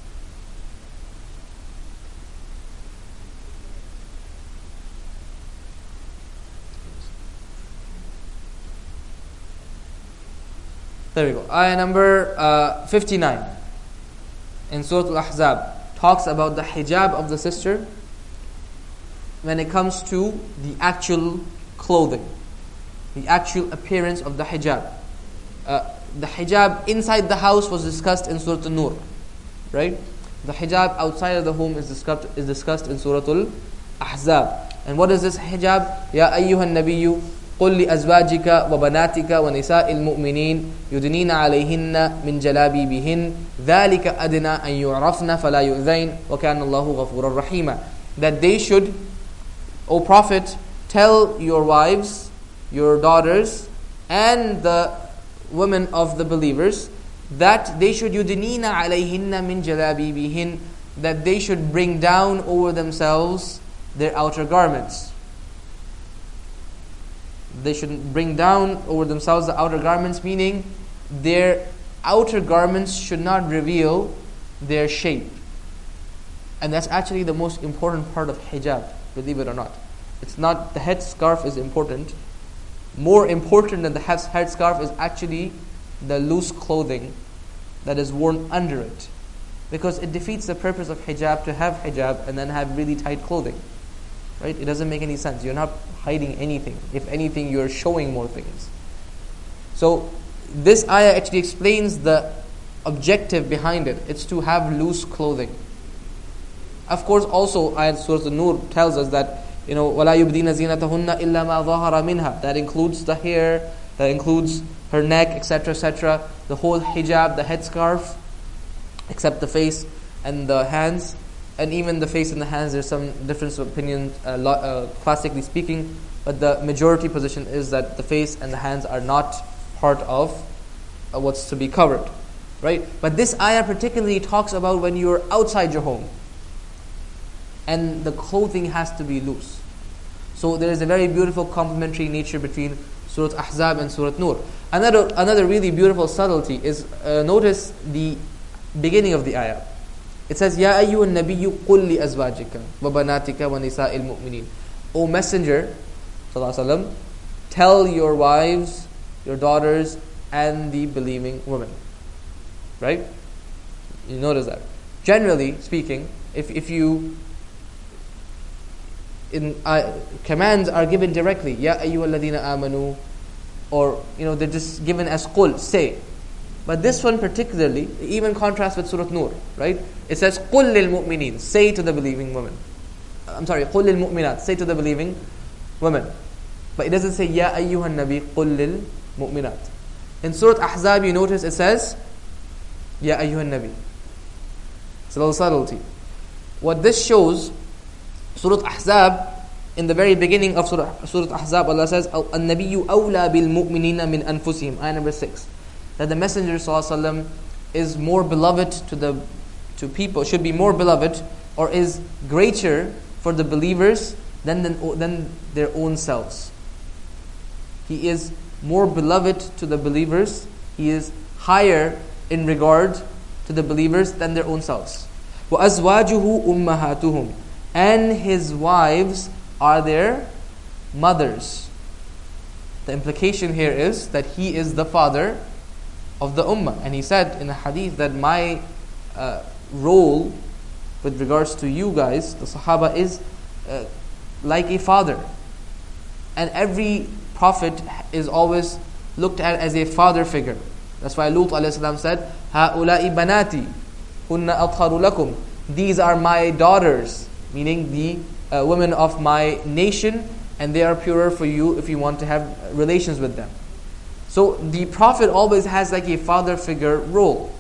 there we go. Ayah number uh, fifty-nine in Surah Al-Ahzab talks about the hijab of the sister when it comes to the actual clothing, the actual appearance of the hijab. Uh, the hijab inside the house was discussed in Surah An-Nur, right? The hijab outside of the home is discussed is discussed in Surah Al-Ahzab. And what is this hijab? Ya ayyuhan nabiyyu قل لأزواجك وبناتك ونساء المؤمنين يدنين عليهن من جلابيبهن ذلك أدنى أن يعرفن فلا يؤذين وكان الله غفورا رحيما. That they should, O Prophet, tell your wives, your daughters, and the women of the believers that they should يدنين عليهن من جلابيبهن, that they should bring down over themselves their outer garments. They should bring down over themselves the outer garments, meaning their outer garments should not reveal their shape. And that's actually the most important part of hijab, believe it or not. It's not, the head scarf is important. More important than the head scarf is actually the loose clothing that is worn under it. Because it defeats the purpose of hijab to have hijab and then have really tight clothing. Right? It doesn't make any sense. You're not hiding anything. If anything, you're showing more things. So this ayah actually explains the objective behind it. It's to have loose clothing. Of course, also ayat Surah An-Nur tells us that, you know, وَلَا يُبْدِينَ زِينَتَهُنَّ إِلَّا مَا ظَهَرَ مِنْهَا. That includes the hair, that includes her neck, et cetera, et cetera. The whole hijab, the headscarf, except the face and the hands. And even the face and the hands, there's some difference of opinion, uh, lo- uh, classically speaking. But the majority position is that the face and the hands are not part of uh, what's to be covered. Right? But this ayah particularly talks about when you're outside your home. And the clothing has to be loose. So there is a very beautiful complementary nature between Surah Ahzab and Surah Nur. Another, another really beautiful subtlety is, uh, notice the beginning of the ayah. It says, Ya ayyuhan nabiyyu qul li azwajika wa banatika wa nisa'il mu'minin. O Messenger, sallallahu alaihi wasallam, tell your wives, your daughters, and the believing women. Right? You notice that. Generally speaking, if if you in uh, commands are given directly, Ya ayyuhalladhina amanu, or you know they're just given as qul, say. But this one particularly, even contrasts with Surah Nur, right? It says, قُل لِلْمُؤْمِنِينَ, say to the believing women. I'm sorry, قُل لِلْمُؤْمِنَاتِ, say to the believing women. But it doesn't say, يَا أَيُّهَا النَّبِي قُل لِلْمُؤْمِنَاتِ. In Surah Ahzab, you notice it says, يَا أَيُّهَا النَّبِي. It's a little subtlety. What this shows, Surah Ahzab, in the very beginning of Surah, Surah Ahzab, Allah says, النَّبِيُّ أَوْلَى بِالْمُؤْمِنِينَ مِنْ أَنفُسِهِمْ, ayah number six. That the Messenger ﷺ is more beloved to the to people, should be more beloved, or is greater for the believers than, than, than their own selves. He is more beloved to the believers, he is higher in regard to the believers than their own selves. وَأَزْوَاجُهُ أُمَّهَاتُهُمْ, and his wives are their mothers. The implication here is that he is the father of the ummah. And he said in a hadith that my uh, role with regards to you guys, the Sahaba, is uh, like a father. And every prophet is always looked at as a father figure. That's why Lut alayhi salam said, هَؤُلَاءِ بَنَاتِي هُنَّ أَطْهَرُ لَكُمْ, these are my daughters, meaning the uh, women of my nation, and they are purer for you if you want to have relations with them. So the Prophet always has like a father figure role.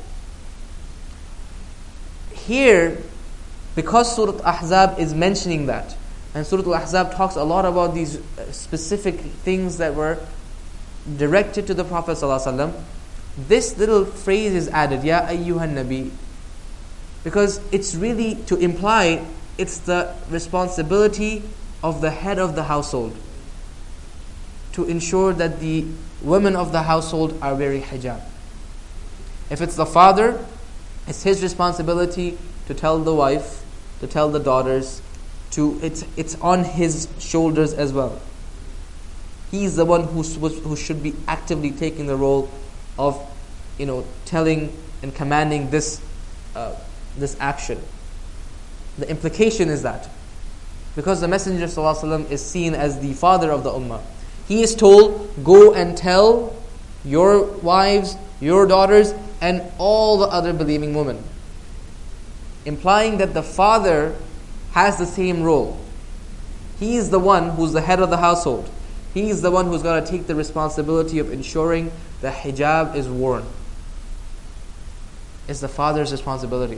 Here, because Surah Ahzab is mentioning that, and Surah Al-Ahzab talks a lot about these specific things that were directed to the Prophet ﷺ, this little phrase is added, Ya ayyuhan nabi, because it's really to imply it's the responsibility of the head of the household to ensure that the women of the household are wearing hijab. If it's the father, it's his responsibility to tell the wife, to tell the daughters, to it's it's on his shoulders as well. He's the one who who should be actively taking the role of, you know, telling and commanding this uh, this action. The implication is that because the Messenger ﷺ is seen as the father of the ummah, he is told, go and tell your wives, your daughters, and all the other believing women. Implying that the father has the same role. He is the one who's the head of the household. He is the one who's got to take the responsibility of ensuring the hijab is worn. It's the father's responsibility.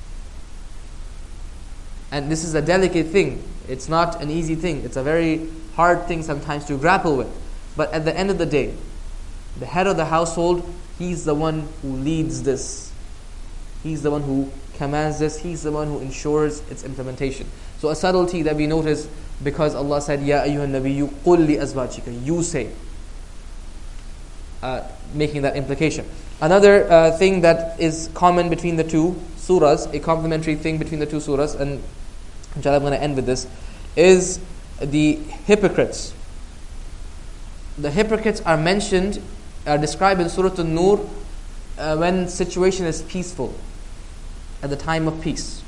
And this is a delicate thing. It's not an easy thing. It's a very hard thing sometimes to grapple with. But at the end of the day, the head of the household, he's the one who leads this. He's the one who commands this. He's the one who ensures its implementation. So a subtlety that we notice, because Allah said, Ya ayyuhan nabiyyu qul li azwajika, you say, uh, making that implication. Another uh, thing that is common between the two surahs, a complementary thing between the two surahs, and inshallah I'm going to end with this, is the hypocrites. The hypocrites are mentioned, are described in Surah An-Nur uh, when situation is peaceful, at the time of peace.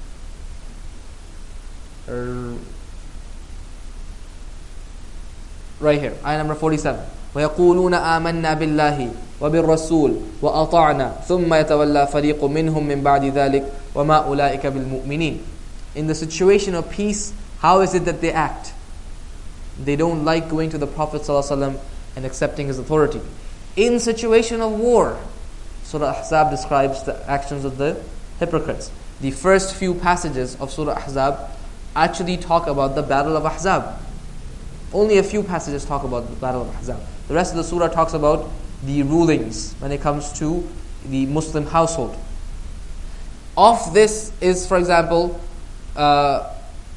Uh, right here, ayah number forty-seven. وَيَقُولُونَ آمَنَّا بِاللَّهِ وَبِالرَّسُولِ وَأَطَعْنَا ثُمَّ يَتَوَلَّى فَرِيقٌ مِّنْهُمْ مِّن بَعْدِ ذَلِكَ وَمَا أُولَٰئِكَ بِالْمُؤْمِنِينَ. In the situation of peace, how is it that they act? They don't like going to the Prophet ﷺ and accepting his authority. In situation of war, Surah Ahzab describes the actions of the hypocrites. The first few passages of Surah Ahzab actually talk about the battle of Ahzab. Only a few passages talk about the battle of Ahzab. The rest of the surah talks about the rulings when it comes to the Muslim household. Of this is, for example, uh,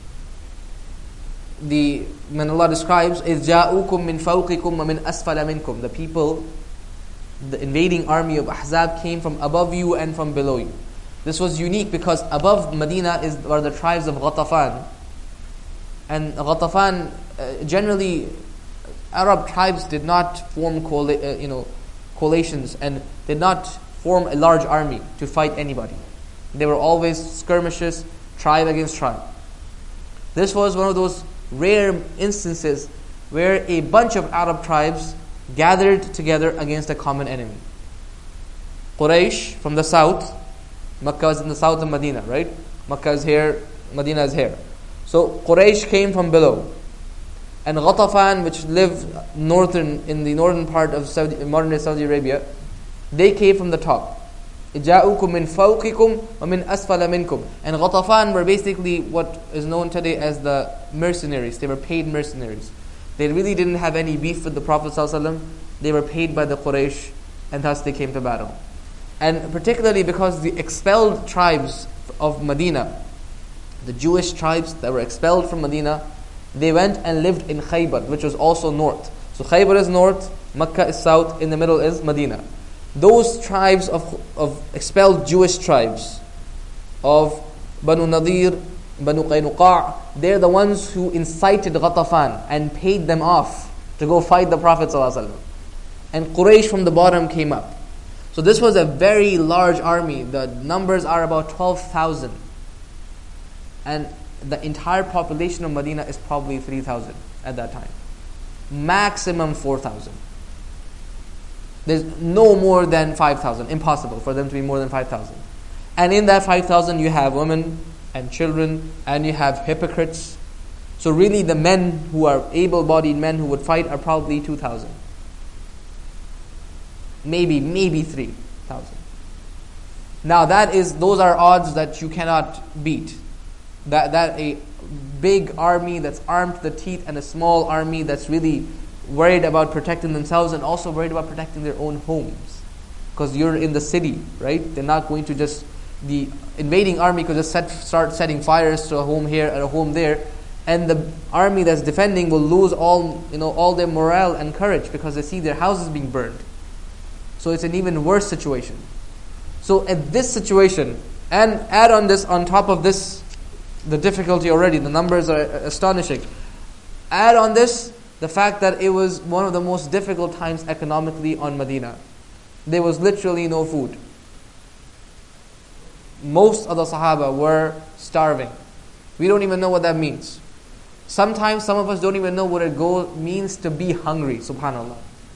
the when Allah describes إِذْ جَاءُوكُم مِّن فَوْقِكُمْ وَمِنْ أَسْفَلَ مِنْكُمْ, the people, the invading army of Ahzab came from above you and from below you. This was unique because above Medina is were the tribes of Ghatafan. And Ghatafan, uh, generally, Arab tribes did not form colla- uh, you know, coalitions and did not form a large army to fight anybody. They were always skirmishes, tribe against tribe. This was one of those rare instances where a bunch of Arab tribes gathered together against a common enemy. Quraysh from the south, Makkah is in the south of Medina, right? Makkah is here, Medina is here. So Quraysh came from below. And Ghatafan, which lived northern in the northern part of Saudi, modern day Saudi Arabia, they came from the top. جَاءُكُم مِّن فَوْقِكُمْ وَمِنْ أَسْفَلَ مِنْكُمْ. And Ghatafan were basically what is known today as the mercenaries. They were paid mercenaries. They really didn't have any beef with the Prophet ﷺ. They were paid by the Quraysh, and thus they came to battle. And particularly because the expelled tribes of Medina, the Jewish tribes that were expelled from Medina, they went and lived in Khaybar, which was also north. So Khaybar is north, Makkah is south, in the middle is Medina. Those tribes of, of expelled Jewish tribes, of Banu Nadir, Banu Qaynuqa', they're the ones who incited Ghatafan and paid them off to go fight the Prophet ﷺ. And Quraysh from the bottom came up. So this was a very large army. The numbers are about twelve thousand. And the entire population of Medina is probably three thousand at that time. Maximum four thousand. There's no more than five thousand. Impossible for them to be more than five thousand. And in that five thousand you have women and children, and you have hypocrites. So really the men who are able-bodied men who would fight are probably two thousand. Maybe, maybe three thousand. Now that is, those are odds that you cannot beat. That that a big army that's armed to the teeth and a small army that's really worried about protecting themselves and also worried about protecting their own homes. Because you're in the city, right? They're not going to just, the invading army could just set, start setting fires to a home here and a home there, and the army that's defending will lose all, you know, all their morale and courage because they see their houses being burned. So it's an even worse situation. So at this situation, and add on this, on top of this, the difficulty already, the numbers are astonishing. Add on this, the fact that it was one of the most difficult times economically on Medina. There was literally no food. Most of the Sahaba were starving. We don't even know what that means. Sometimes some of us don't even know what it go, means to be hungry, subhanAllah.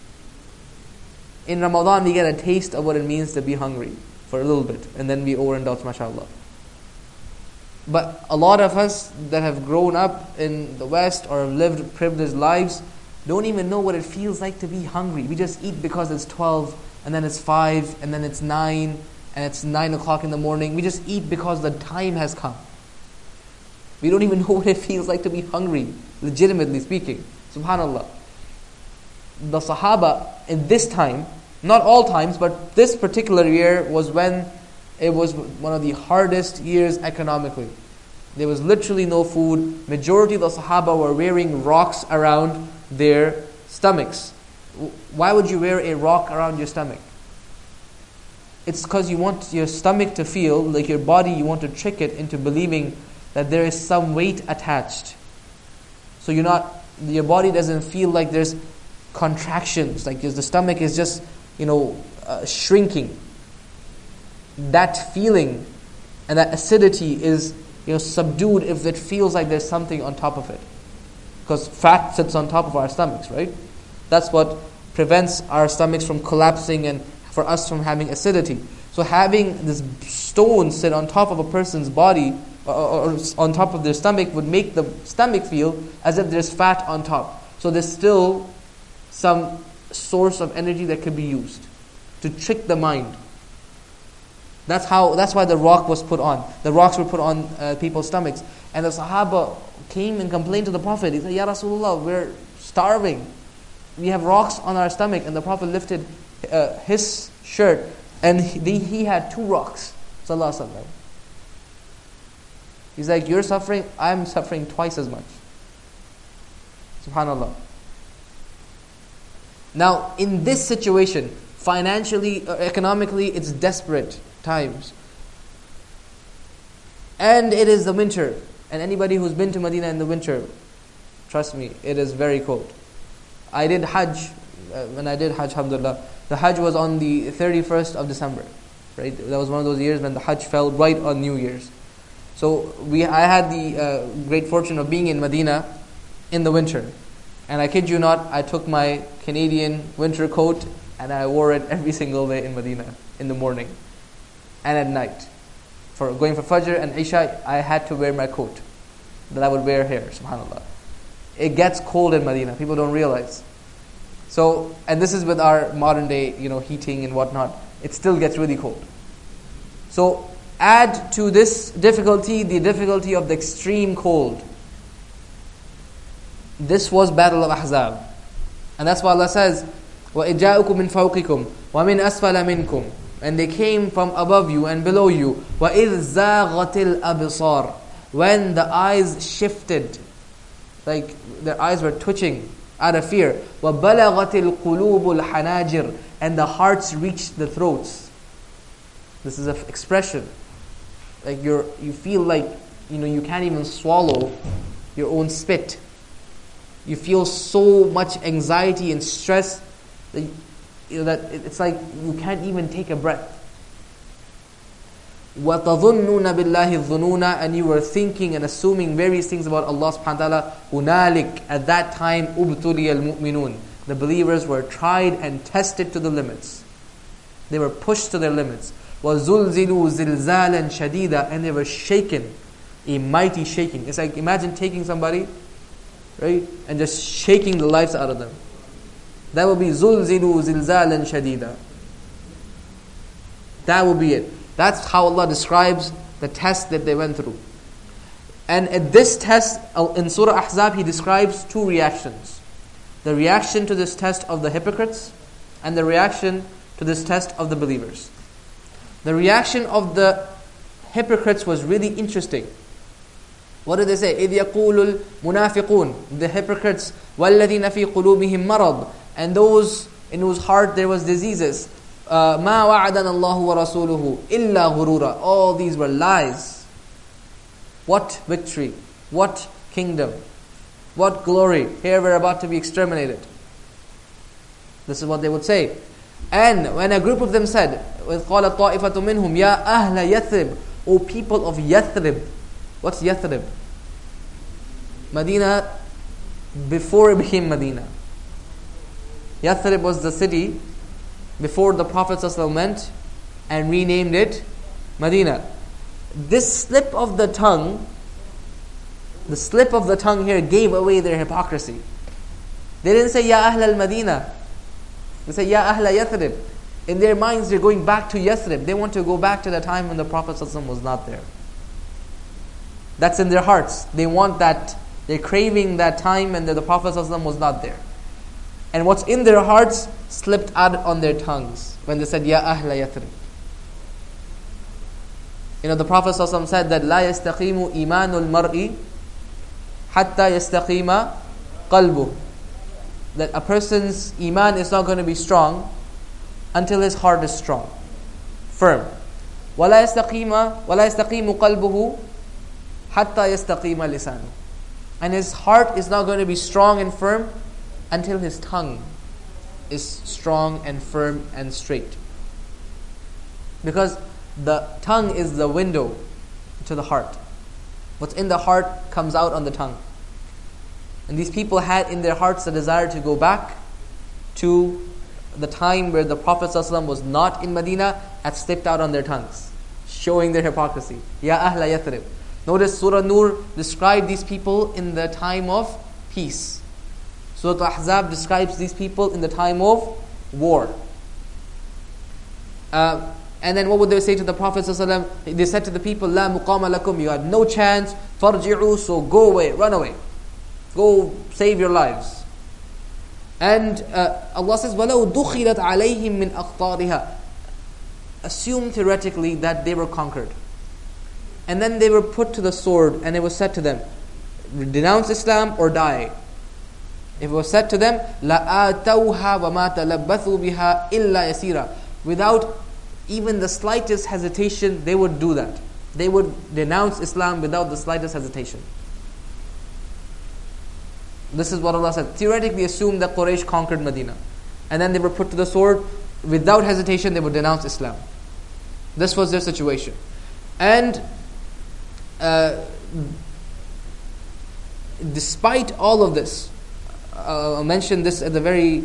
In Ramadan we get a taste of what it means to be hungry for a little bit, and then we overindulge, mashallah. But a lot of us that have grown up in the West or have lived privileged lives don't even know what it feels like to be hungry. We just eat because it's twelve, and then it's five, and then it's nine, and it's nine o'clock in the morning. We just eat because the time has come. We don't even know what it feels like to be hungry, legitimately speaking. SubhanAllah. The Sahaba in this time, not all times, but this particular year was when it was one of the hardest years economically. There was literally no food. Majority of the Sahaba were wearing rocks around their stomachs. Why would you wear a rock around your stomach? It's because you want your stomach to feel like your body, you want to trick it into believing that there is some weight attached. So you're not, your body doesn't feel like there's contractions, like the stomach is just, you know, uh, shrinking. That feeling and that acidity is, you know, subdued if it feels like there's something on top of it. Because fat sits on top of our stomachs, right? That's what prevents our stomachs from collapsing and for us from having acidity. So having this stone sit on top of a person's body or, or on top of their stomach would make the stomach feel as if there's fat on top. So there's still some source of energy that could be used to trick the mind. That's how. That's why the rock was put on. The rocks were put on uh, people's stomachs. And the Sahaba came and complained to the Prophet. He said, Ya Rasulullah, we're starving. We have rocks on our stomach. And the Prophet lifted uh, his shirt, and he, he had two rocks. Sallallahu Alaihi Wasallam. He's like, you're suffering, I'm suffering twice as much. SubhanAllah. Now, in this situation, financially, uh, economically, it's desperate times. And it is the winter. And anybody who's been to Medina in the winter, trust me, it is very cold. I did Hajj, uh, when I did Hajj, alhamdulillah, the Hajj was on the thirty-first of December. Right? That was one of those years when the Hajj fell right on New Year's. So we, I had the uh, great fortune of being in Medina in the winter. And I kid you not, I took my Canadian winter coat and I wore it every single day in Medina, in the morning and at night. For going for Fajr and Isha, I had to wear my coat that I would wear here, subhanAllah. It gets cold in Medina, people don't realize. So, and this is with our modern day, you know, heating and whatnot, it still gets really cold. So, add to this difficulty, the difficulty of the extreme cold. This was Battle of Ahzab. And that's why Allah says, وَإِذْ جَاءُكُم مِّن فَوْقِكُمْ وَمِنْ أَسْفَلَ مِنْكُمْ, and they came from above you and below you. وَإِذْ زَاغَتِ الْأَبْصَارِ, when the eyes shifted, like their eyes were twitching out of fear. وَبَلَغَتِ الْقُلُوبُ الْحَنَاجِرِ, and the hearts reached the throats. This is an expression. Like you're, you feel like, you know, you can't even swallow your own spit. You feel so much anxiety and stress that, you know, that it's like you can't even take a breath. وَتَظُنُّونَ بِاللَّهِ الظُّنُونَ, and you were thinking and assuming various things about Allah subhanahu wa ta'ala. هُنَالِكَ, at that time, أُبْتُلِيَ الْمُؤْمِنُونَ, the believers were tried and tested to the limits. They were pushed to their limits. وَزُلْزِلُوا زِلْزَالًا شَدِيدًا, and they were shaken, a mighty shaking. It's like, imagine taking somebody, right, and just shaking the lives out of them. That will be زُلْزِلُوا زِلْزَالًا شَدِيدًا. That will be it. That's how Allah describes the test that they went through. And at this test, in Surah Ahzab, He describes two reactions. The reaction to this test of the hypocrites, and the reaction to this test of the believers. The reaction of the hypocrites was really interesting. What did they say? إِذْ يَقُولُ الْمُنَافِقُونَ, the hypocrites, وَالَّذِينَ فِي قُلُوبِهِمْ مَرَضٌ, and those in whose heart there was diseases. Uh, مَا وَعَدَنَ اللَّهُ وَرَسُولُهُ إِلَّا غُرُورًا, all these were lies. What victory, what kingdom, what glory, here we're about to be exterminated. This is what they would say. And when a group of them said, وَإِذْ قَالَ طَائِفَةٌ مِّنْهُمْ يَا أَهْلَ يَثْرِبْ, O people of Yathrib. What's Yathrib? Medina before it became Medina. Yathrib was the city before the Prophet ﷺ went and renamed it Medina. This slip of the tongue, the slip of the tongue here gave away their hypocrisy. They didn't say Ya Ahl al-Madina. They say Ya Ahl Yathrib. In their minds they're going back to Yathrib. They want to go back to the time when the Prophet ﷺ was not there. That's in their hearts. They want that. They're craving that time when the Prophet ﷺ was not there. And what's in their hearts slipped out on their tongues when they said, Ya Ahla Yathrib. You know, the Prophet ﷺ said that La yastaqimu imanul mar'i hatta yastaqima qalbuh. That a person's iman is not going to be strong until his heart is strong, firm. وَلَا يَسْتَقِيمَ وَلَا يَسْتَقِيمُ قَلْبُهُ حَتَّى يَسْتَقِيمَ لِسَانُهُ. And his heart is not going to be strong and firm until his tongue is strong and firm and straight. Because the tongue is the window to the heart. What's in the heart comes out on the tongue. And these people had in their hearts the desire to go back to the time where the Prophet ﷺ was not in Medina, had slipped out on their tongues, showing their hypocrisy. Ya Ahla Yathrib. Notice Surah Nur described these people in the time of peace. Surah Ahzab describes these people in the time of war. Uh, and then what would they say to the Prophet ﷺ? They said to the people, La muqama lakum, you have no chance, farji'u, so go away, run away. Go save your lives. And uh, Allah says, وَلَوْ دُخِلَتْ عَلَيْهِمْ مِنْ أَخْطَارِهَا. Assume theoretically that they were conquered. And then they were put to the sword, and it was said to them, denounce Islam or die. If it was said to them, لَآتَوْهَا وَمَا تَلَبَّثُوا بِهَا إِلَّا يَسِيرًا, without even the slightest hesitation, they would do that. they would denounce Islam without the slightest hesitation. This is what Allah said. Theoretically assume that Quraysh conquered Medina. And then they were put to the sword. Without hesitation, they would denounce Islam. This was their situation. And uh, despite all of this, uh, I'll mention this at the very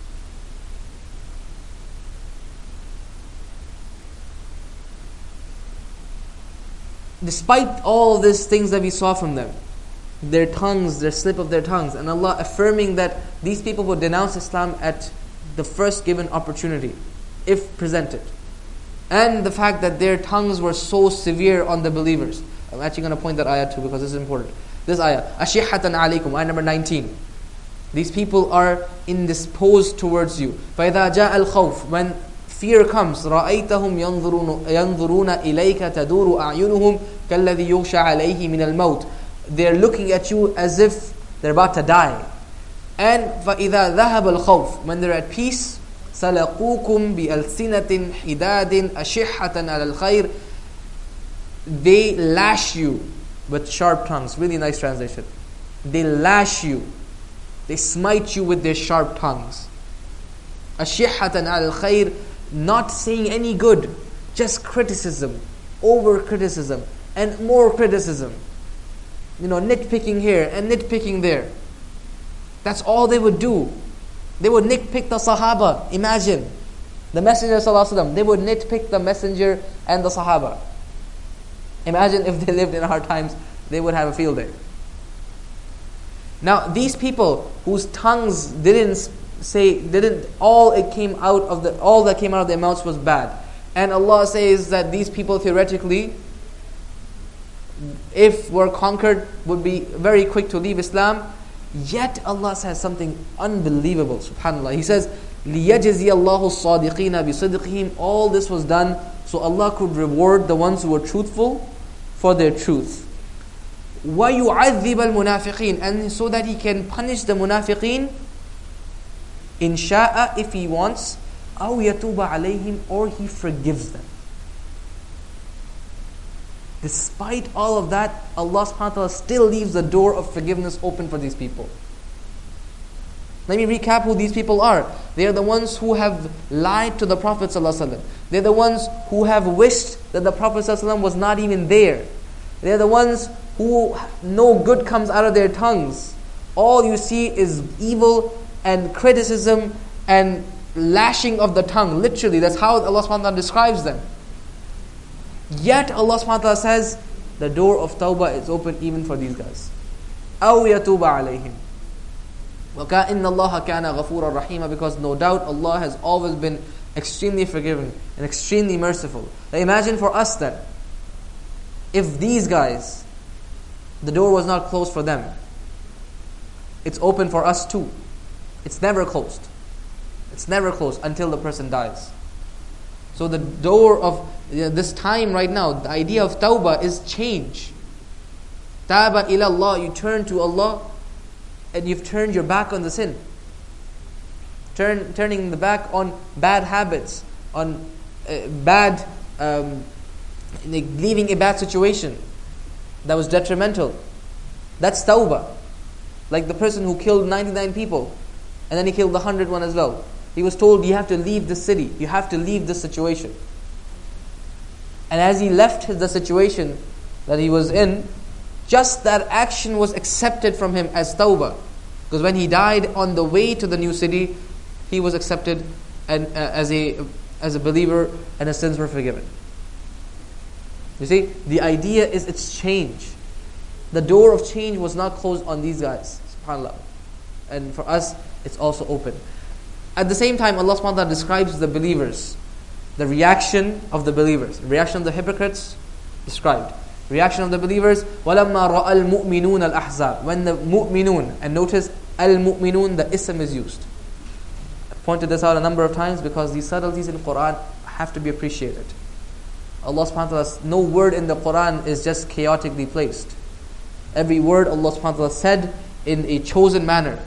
despite all these things that we saw from them, their tongues, their slip of their tongues, and Allah affirming that these people would denounce Islam at the first given opportunity, if presented. And the fact that their tongues were so severe on the believers. I'm actually going to point that ayah too because this is important. This ayah, Ashihatan alaykum, ayah number nineteen. These people are indisposed towards you. فَإِذَا جَاءَ الْخَوْفِ, when fear comes, رَأَيْتَهُمْ يَنْظُرُونَ, ينظرون إِلَيْكَ تَدُورُ أَعْيُنُهُمْ كَالَّذِي يُغْشَى عَلَيْهِ مِنَ الْمَوْتِ. They're looking at you as if they're about to die. And فَإِذَا ذَهَبَ الْخَوْفِ, when they're at peace, سَلَقُوكُمْ بِأَلْسِنَةٍ حِدَادٍ أَشِحَّةً عَلَى الْخَيْرِ. They lash you with sharp tongues. Really nice translation. They lash you. They smite you with their sharp tongues. أَشِحَّةً عَلَى الْخَيْرِ, not saying any good, just criticism, over criticism, and more criticism. You know, nitpicking here and nitpicking there. That's all they would do. They would nitpick the Sahaba. Imagine, the Messenger Sallallahu Alaihi Wasallam, they would nitpick the Messenger and the Sahaba. Imagine if they lived in our times, they would have a field day. Now, these people whose tongues didn't say, didn't, all it came out of the, all that came out of their mouths was bad. And Allah says that these people theoretically, if were conquered, would be very quick to leave Islam. Yet Allah says something unbelievable, subhanAllah. He says, لِيَجْزِيَ اللَّهُ الصَّادِقِينَ بِصِدْقِهِمْ. All this was done so Allah could reward the ones who were truthful for their truth. وَيُعَذِّبَ الْمُنَافِقِينَ, and so that He can punish the munafiqeen, in sha'a, if He wants, أَوْ يَتُوبَ عَلَيْهِمْ, or He forgives them. Despite all of that, Allah subhanahu wa ta'ala still leaves the door of forgiveness open for these people. Let me recap who these people are. They are the ones who have lied to the Prophet ﷺ. They're the ones who have wished that the Prophet ﷺ was not even there. They're the ones who no good comes out of their tongues. All you see is evil and criticism and lashing of the tongue. Literally, that's how Allah subhanahu wa ta'ala describes them. Yet Allah subhanahu wa ta'ala says, the door of tawbah is open even for these guys. أَوْ يَتُوبَ عَلَيْهِمْ وَكَأِنَّ اللَّهَ كَانَ غَفُورًا رَحِيمًا. Because no doubt Allah has always been extremely forgiving and extremely merciful. Now imagine for us that if these guys, the door was not closed for them, it's open for us too. It's never closed. It's never closed until the person dies. So the door of uh, this time right now, the idea of tawbah is change. Taba ila Allah, you turn to Allah and you've turned your back on the sin. Turn, turning the back on bad habits, on uh, bad, um, like leaving a bad situation that was detrimental. That's tawbah. Like the person who killed ninety-nine people and then he killed the hundred one as well. He was told, you have to leave the city. You have to leave this situation. And as he left the situation that he was in, just that action was accepted from him as tawbah. Because when he died on the way to the new city, he was accepted and uh, as a as a believer, and his sins were forgiven. You see, the idea is it's change. The door of change was not closed on these guys, subhanAllah. And for us, it's also open. At the same time, Allah subhanahu wa ta'ala describes the believers. The reaction of the believers. Reaction of the hypocrites, described. Reaction of the believers, وَلَمَّا رَأَى الْمُؤْمِنُونَ الْأَحْزَابِ. When the mu'minun, and notice, al-mu'minun, the ism is used. I've pointed this out a number of times because these subtleties in the Quran have to be appreciated. Allah subhanahu wa ta'ala, no word in the Quran is just chaotically placed. Every word Allah subhanahu wa ta'ala said in a chosen manner.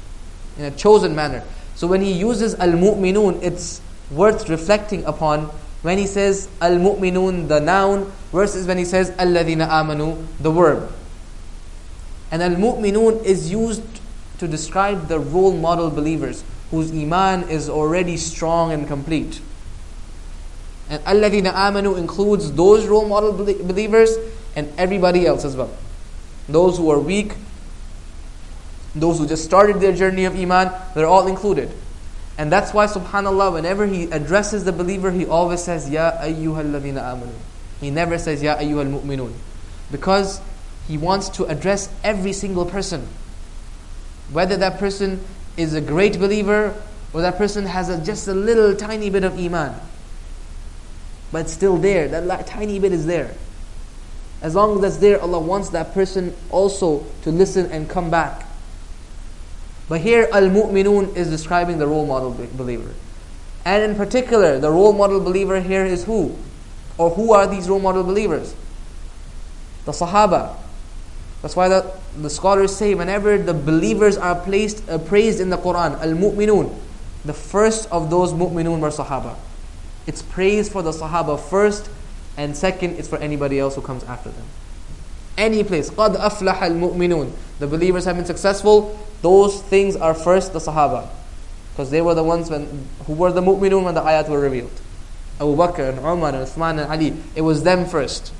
In a chosen manner. So when He uses al-mu'minun, it's worth reflecting upon when he says al-mu'minun, the noun, versus when he says alladhina amanu, the verb. And al-mu'minun is used to describe the role model believers whose iman is already strong and complete. And alladhina amanu includes those role model believers and everybody else as well. Those who are weak, those who just started their journey of iman, they're all included. And that's why, subhanAllah, whenever he addresses the believer, he always says, Ya ayyuhal ladhina amanu. He never says, Ya ayyuhal mu'minun. Because he wants to address every single person. Whether that person is a great believer or that person has a, just a little tiny bit of iman. But it's still there. That tiny bit is there. As long as that's there, Allah wants that person also to listen and come back. But here, al-mu'minun is describing the role model believer. And in particular, the role model believer here is who? Or who are these role model believers? The Sahaba. That's why the, the scholars say whenever the believers are placed, uh, praised in the Quran, al-mu'minun, the first of those mu'minun were Sahaba. It's praise for the Sahaba first, and second, it's for anybody else who comes after them. Any place. قَدْ أَفْلَحَ الْمُؤْمِنُونَ. The believers have been successful. Those things are first the Sahaba. Because they were the ones when, who were the mu'minun when the ayat were revealed. Abu Bakr and Umar and Uthman and Ali. It was them first.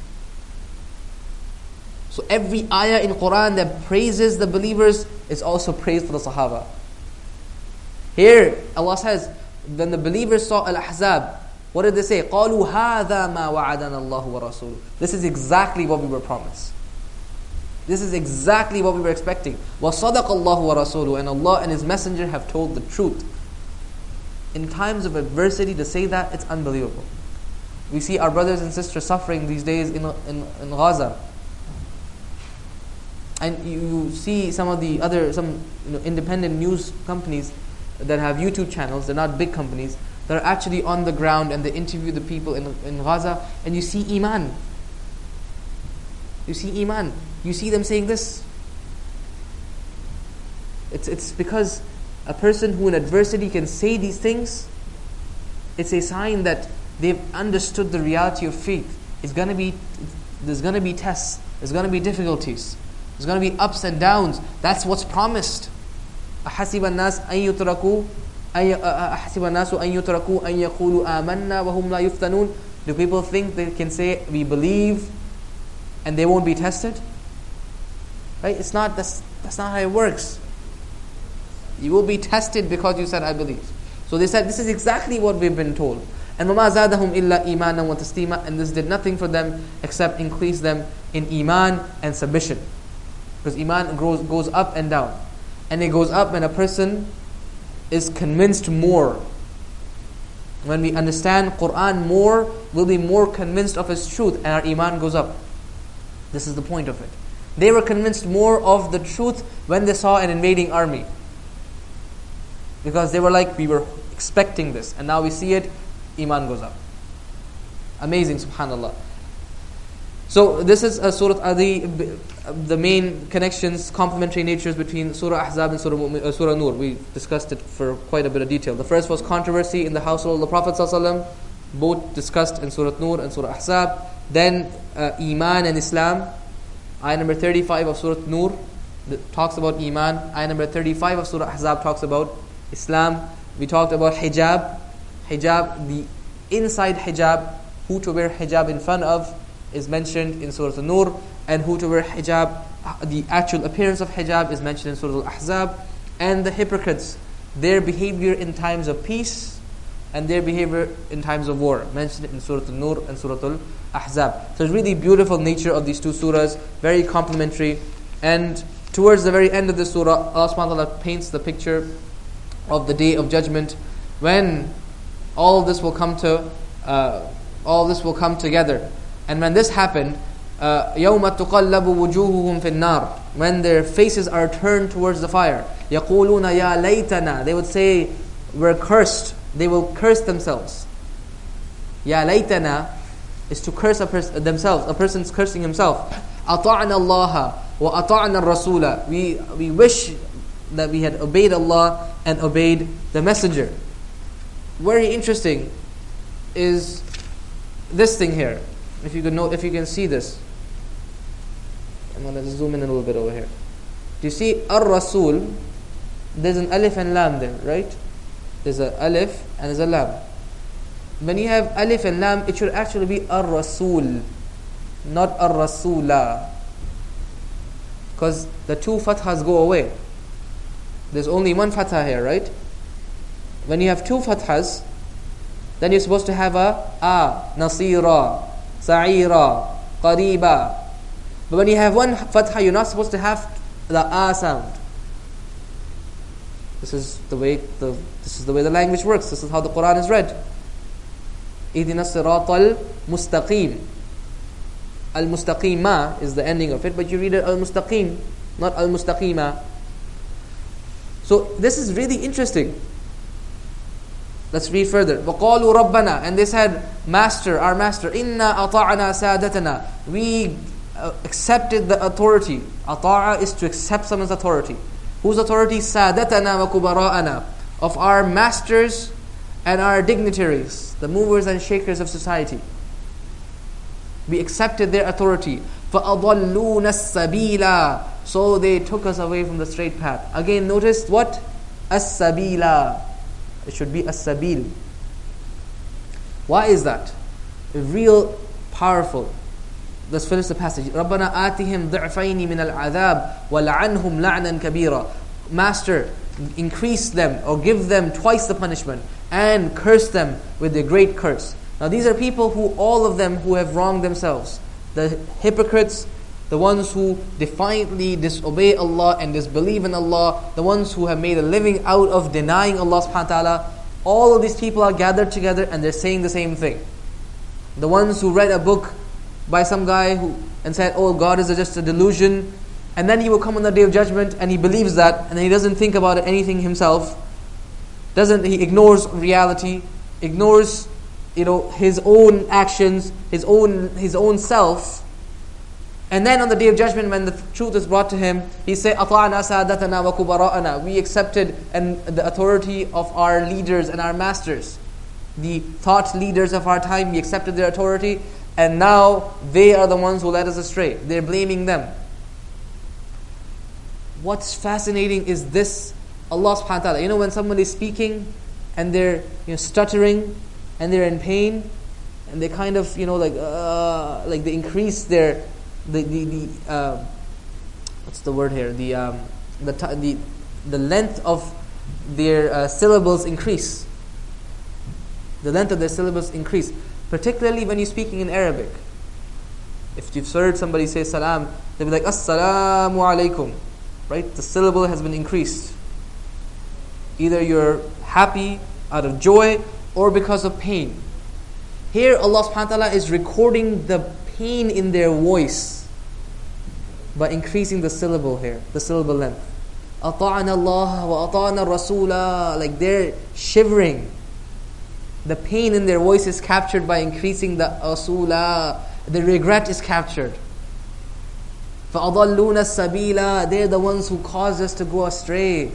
So every ayah in Quran that praises the believers is also praised for the Sahaba. Here, Allah says, when the believers saw Al-Ahzab, what did they say? قَالُوا هَذَا مَا وَعَدَنَا اللَّهُ وَرَسُولُهُ. This is exactly what we were promised. This is exactly what we were expecting. وَصَدَقَ اللَّهُ وَرَسُولُهُ. And Allah and His Messenger have told the truth. In times of adversity, to say that, it's unbelievable. We see our brothers and sisters suffering these days in, in, in Gaza. And you, you see some of the other, some you know, independent news companies that have YouTube channels, they're not big companies, they're actually on the ground and they interview the people in, in Gaza, and you see iman. You see iman. You see them saying this. It's, it's because a person who in adversity can say these things, it's a sign that they've understood the reality of faith. It's gonna be, there's going to be tests, there's going to be difficulties, there's going to be ups and downs. That's what's promised. أَحَسِبَ النَّاسُ أَن يُتْرَكُوا أَحَسِبَ النَّاسُ أَن يُتْرَكُوا أَن يَقُولُوا آمَنَّا وَهُمْ لَا يُفْتَنُونَ. Do people think they can say, we believe, and they won't be tested? Right? It's not, that's, that's not how it works. You will be tested because you said, I believe. So they said, this is exactly what we've been told. And وَمَا زَادَهُمْ إِلَّا إِيمَانًا وَتَسْلِيمًا. And this did nothing for them except increase them in iman and submission. Because iman grows, goes up and down. And it goes up when a person is convinced more. When we understand Quran more, we'll be more convinced of its truth, and our iman goes up. This is the point of it. They were convinced more of the truth when they saw an invading army. Because they were like, we were expecting this, and now we see it, iman goes up. Amazing, subhanallah. So this is uh, Surah Adi, the main connections, complementary natures between Surah Ahzab and Surah, uh, Surah Nur. We discussed it for quite a bit of detail. The first was controversy in the household of the Prophet ﷺ, both discussed in Surah Nur and Surah Ahzab. Then uh, Iman and Islam. Ayah number thirty-five of Surah Nur talks about Iman. Ayah number thirty-five of Surah Ahzab talks about Islam. We talked about hijab. Hijab, the inside hijab, who to wear hijab in front of, is mentioned in Surah An-Nur, and who to wear hijab, the actual appearance of hijab is mentioned in Surah Al-Ahzab. And the hypocrites, their behavior in times of peace and their behavior in times of war, mentioned in Surah An-Nur and Surah Al-Ahzab. So it's really beautiful nature of these two surahs, very complementary. And towards the very end of the surah, Allah subhanahu wa ta'ala paints the picture of the day of judgment, when all of this will come to, uh, all of this will come together. And when this happened, يَوْمَ تُقَلَّبُ وُجُوهُهُمْ فِي النَّارِ, when their faces are turned towards the fire, يَقُولُونَ يَا لَيْتَنَا, they would say, we're cursed. They will curse themselves. يَا لَيْتَنَا is to curse a pers- themselves. A person's cursing himself. أَطَعْنَا اللَّهَ وَأَطَعْنَا الرَّسُولَ. We, we wish that we had obeyed Allah and obeyed the Messenger. Very interesting is this thing here, if you can know, if you can see this, I'm gonna zoom in a little bit over here. Do you see Ar-Rasul? There's an alif and lam there, right? There's a alif and there's a lam. When you have alif and lam, it should actually be Ar-Rasul, not Ar-Rasula, because the two fathas go away. There's only one fatha here, right? When you have two fathas, then you're supposed to have a a, nasira, sa'ira, qariba. But when you have one fatha, you're not supposed to have the a sound. This is the way the this is the way the language works. This is how the Quran is read. Ihdina siratal mustaqim. Al-mustaqima is the ending of it, but you read it al-mustaqim, not al-mustaqima. So this is really interesting. Let's read further. وَقَالُوا رَبَّنَا, and they said, Master, our Master, إِنَّا أَطَعْنَا سَادَتَنَا, we uh, accepted the authority. Ata'a is to accept someone's authority. Whose authority? سَادَتَنَا وَكُبَرَاءَنَا, of our masters and our dignitaries, the movers and shakers of society. We accepted their authority. فَأَضَلُّونَ السَّبِيلَ, so they took us away from the straight path. Again, notice what? As-sabila. It should be as-sabil. Why is that? Real powerful. Let's finish the passage. رَبَّنَا آتِهِمْ ضِعْفَيْنِ مِنَ الْعَذَابِ وَلَعَنْهُمْ لَعْنًا كَبِيرًا. Master, increase them or give them twice the punishment and curse them with a great curse. Now these are people who, all of them, who have wronged themselves. The hypocrites, the ones who defiantly disobey Allah and disbelieve in Allah, the ones who have made a living out of denying Allah subhanahu wa ta'ala, all of these people are gathered together and they're saying the same thing. The ones who read a book by some guy who and said, oh, God is just a delusion, and then he will come on the Day of Judgment and he believes that, and then he doesn't think about it, anything himself, doesn't he ignores reality, ignores you know his own actions, his own his own self. And then on the Day of Judgment, when the truth is brought to him, he say, أَطَعْنَا سَادَتَنَا وَكُبَرَاءَنَا, we accepted and the authority of our leaders and our masters, the thought leaders of our time, we accepted their authority, and now they are the ones who led us astray. They're blaming them. What's fascinating is this, Allah subhanahu wa ta'ala, you know when somebody is speaking and they're you know stuttering and they're in pain and they kind of you know like uh, like they increase their the the, the uh, what's the word here the um, the the the length of their uh, syllables increase. The length of their syllables increase, particularly when you're speaking in Arabic. If you've heard somebody say salam, they'll be like assalamu alaikum, right? The syllable has been increased. Either you're happy out of joy or because of pain. Here Allah subhanahu wa ta'ala is recording the pain in their voice by increasing the syllable here, the syllable length. أَطَعْنَا اللَّهَ وَأَطَعْنَا الرَّسُولَ, like they're shivering. The pain in their voice is captured by increasing the asula. The regret is captured. فَأَضَلُّونَ السَّبِيلَ, they're the ones who caused us to go astray.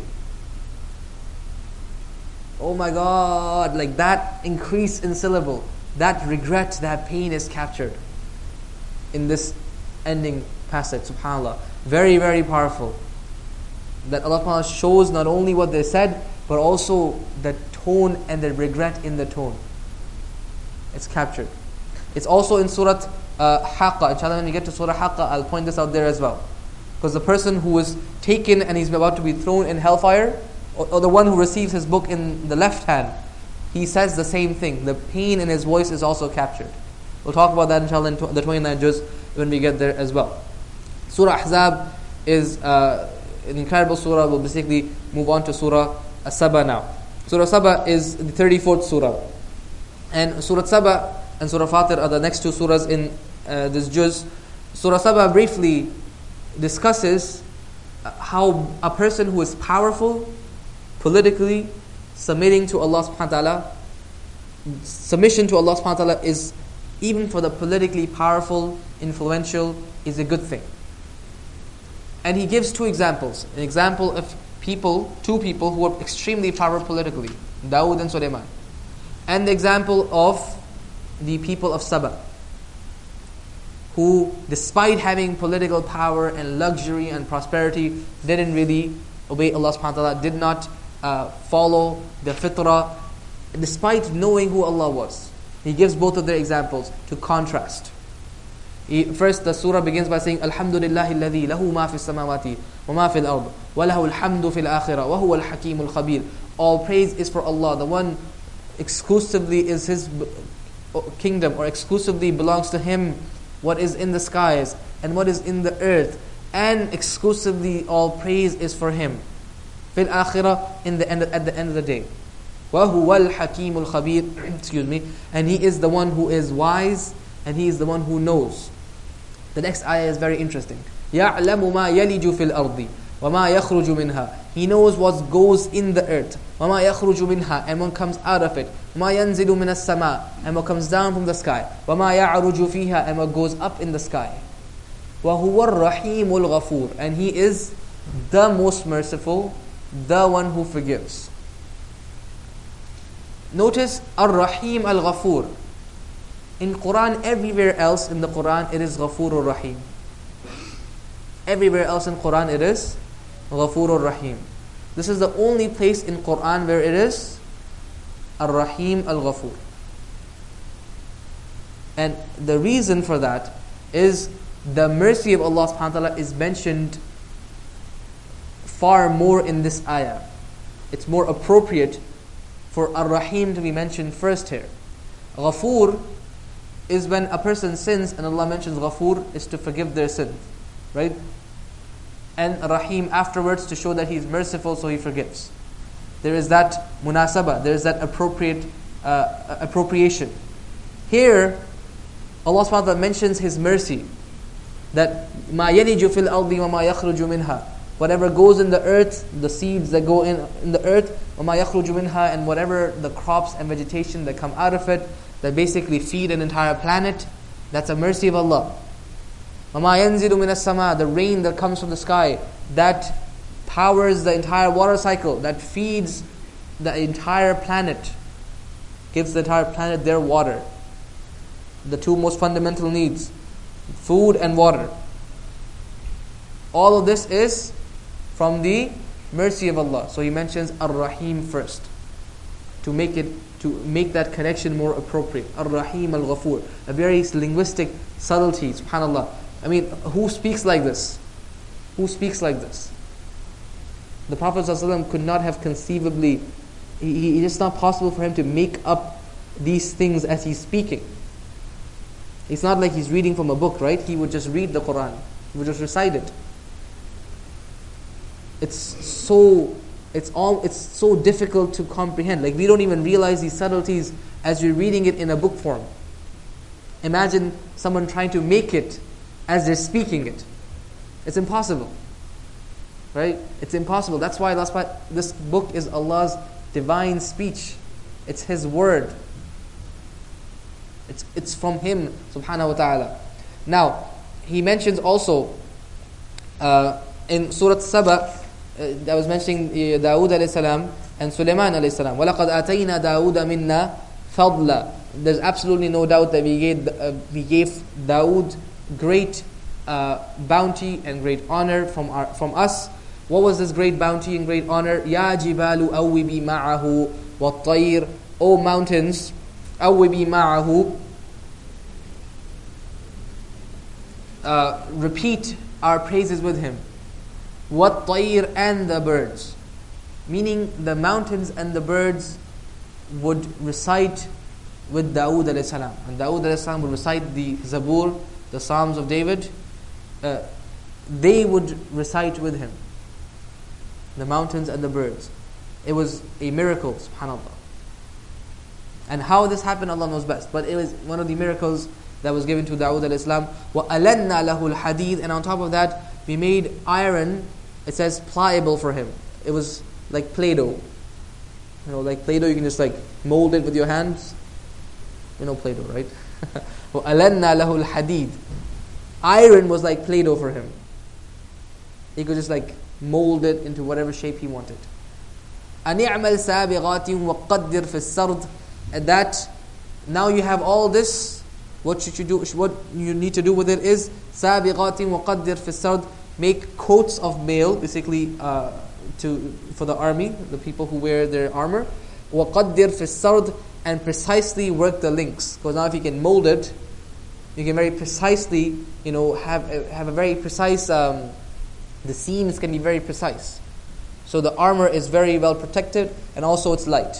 Oh my God, like that increase in syllable, that regret, that pain is captured in this ending passage, subhanAllah. Very, very powerful. That Allah shows not only what they said, but also the tone and the regret in the tone. It's captured. It's also in Surah uh, Haqqa. Inshallah, when we get to Surah Haqqa, I'll point this out there as well. Because the person who is taken and he's about to be thrown in hellfire, or, or the one who receives his book in the left hand, he says the same thing. The pain in his voice is also captured. We'll talk about that inshallah in the twenty-ninth juz when we get there as well. Surah Ahzab is uh, an incredible surah. We'll basically move on to Surah As-Saba now. Surah Saba is the thirty-fourth surah. And Surah Saba and Surah Fatir are the next two surahs in uh, this juz. Surah Saba briefly discusses how a person who is powerful politically, submitting to Allah subhanahu wa ta'ala, submission to Allah subhanahu wa ta'ala is, even for the politically powerful, influential, is a good thing. And he gives two examples. An example of people, two people who were extremely powerful politically, Dawood and Sulaiman. And the example of the people of Saba, who, despite having political power and luxury and prosperity, didn't really obey Allah subhanahu wa ta'ala, did not uh, follow the fitrah, despite knowing who Allah was. He gives both of their examples to contrast. He, first, the surah begins by saying, Alhamdulillahi alladhi lahu ma fi samawati wa ma fi al-ard wa lahu alhamdu fil akhirah wa huwa al-hakim al-khabir. All praise is for Allah, the one exclusively is His kingdom, or exclusively belongs to Him what is in the skies and what is in the earth, and exclusively all praise is for Him. Fil akhirah, in the end, at the end of the day. Wa huwa al-hakim al-khabir. Excuse me. And He is the one who is wise, and He is the one who knows. The next ayah is very interesting. يَعْلَمُ مَا يَلِجُ فِي الْأَرْضِ وَمَا يَخْرُجُ مِنْهَا. He knows what goes in the earth. وَمَا يَخْرُجُ مِنْهَا. And what comes out of it. وَمَا يَنزِلُ مِنَ السَّمَاءِ. And what comes down from the sky. وَمَا يَعْرُجُ فِيهَا. And what goes up in the sky. وَهُوَ الرَّحِيمُ الْغَفُورُ. And He is the most merciful, the one who forgives. Notice Ar-Rahim Al-Ghafur. In Quran, everywhere else in the Quran, it is Ghafurur Rahim. Everywhere else in Quran, it is Ghafurur Rahim. This is the only place in Quran where it is Ar-Rahim Al-Ghafur. And the reason for that is the mercy of Allah subhanahu wa ta'ala is mentioned far more in this ayah. It's more appropriate for Ar-Rahim to be mentioned first here. Ghafur is when a person sins, and Allah mentions Ghafur is to forgive their sin, right? And Rahim afterwards to show that He is merciful, so He forgives. There is that munasabah, there is that appropriate uh, appropriation. Here, Allah subhanahu wa ta'ala mentions His mercy, that مَا يَلِجُ فِي الْأَرْضِ وَمَا يَخْرُجُ مِنْهَا. Whatever goes in the earth, the seeds that go in, in the earth, وَمَا يَخْرُجُ مِنْهَا, and whatever the crops and vegetation that come out of it, that basically feed an entire planet, that's a mercy of Allah. وَمَا يَنزِلُ مِنَ السَّمَاءِ. The rain that comes from the sky, that powers the entire water cycle, that feeds the entire planet, gives the entire planet their water. The two most fundamental needs, food and water. All of this is from the mercy of Allah. So He mentions Ar-Rahim first, to make it to make that connection more appropriate. Ar-Rahim Al-Ghafur. A very linguistic subtlety, subhanAllah. I mean, who speaks like this? Who speaks like this? The Prophet ﷺ could not have conceivably, he, it's not possible for him to make up these things as he's speaking. It's not like he's reading from a book, right? He would just read the Quran. He would just recite it. It's so It's all. It's so difficult to comprehend. Like, we don't even realize these subtleties as we're reading it in a book form. Imagine someone trying to make it as they're speaking it. It's impossible, right? It's impossible. That's why, that's why this book is Allah's divine speech. It's His word. It's it's from Him, subhanahu wa ta'ala. Now, He mentions also uh, in Surah Saba, Uh, I was mentioning uh, Dawood alayhi salam and Sulaiman alayhi salam. وَلَقَدْ أَتَيْنَا دَاوُودَ مِنَّا فَضْلًا. There's absolutely no doubt that we gave, uh, we gave Dawood great uh, bounty and great honor from our, from us. What was this great bounty and great honor? يَا جِبَالُ أَوِّبِي مَعَهُ وَالطَّيْرِ. O mountains, أَوِّبِي مَعَهُ. Uh, repeat our praises with him. وَالطَّيْرِ, and the birds. Meaning the mountains and the birds would recite with Dawood alayhi salam. And Dawood alayhi salam would recite the Zabur, the Psalms of David. Uh, they would recite with him. The mountains and the birds. It was a miracle, subhanAllah. And how this happened, Allah knows best. But it was one of the miracles that was given to Dawood alayhi salam. وَأَلَنَّا لَهُ الْحَدِيدِ. And on top of that, we made iron, it says, pliable for him. It was like Play-Doh. You know, like Play-Doh, you can just like mold it with your hands. You know Play-Doh, right? وَأَلَنَّا لَهُ الْحَدِيدِ. Iron was like Play-Doh for him. He could just like mold it into whatever shape he wanted. أَنِعْمَلْ سَابِغَاتٍ وَقَدِّرْ فِي السَّرْدِ. And that now you have all this. What should you do? What you need to do with it is سَابِغَاتٍ وَقَدِّرْ فِي السَّرْدِ, make coats of mail, basically uh, to for the army, the people who wear their armor. وَقَدِّرْ فِي السَّرْدِ, and precisely work the links. Because now if you can mold it, you can very precisely, you know, have a, have a very precise, um, the seams can be very precise. So the armor is very well protected, and also it's light.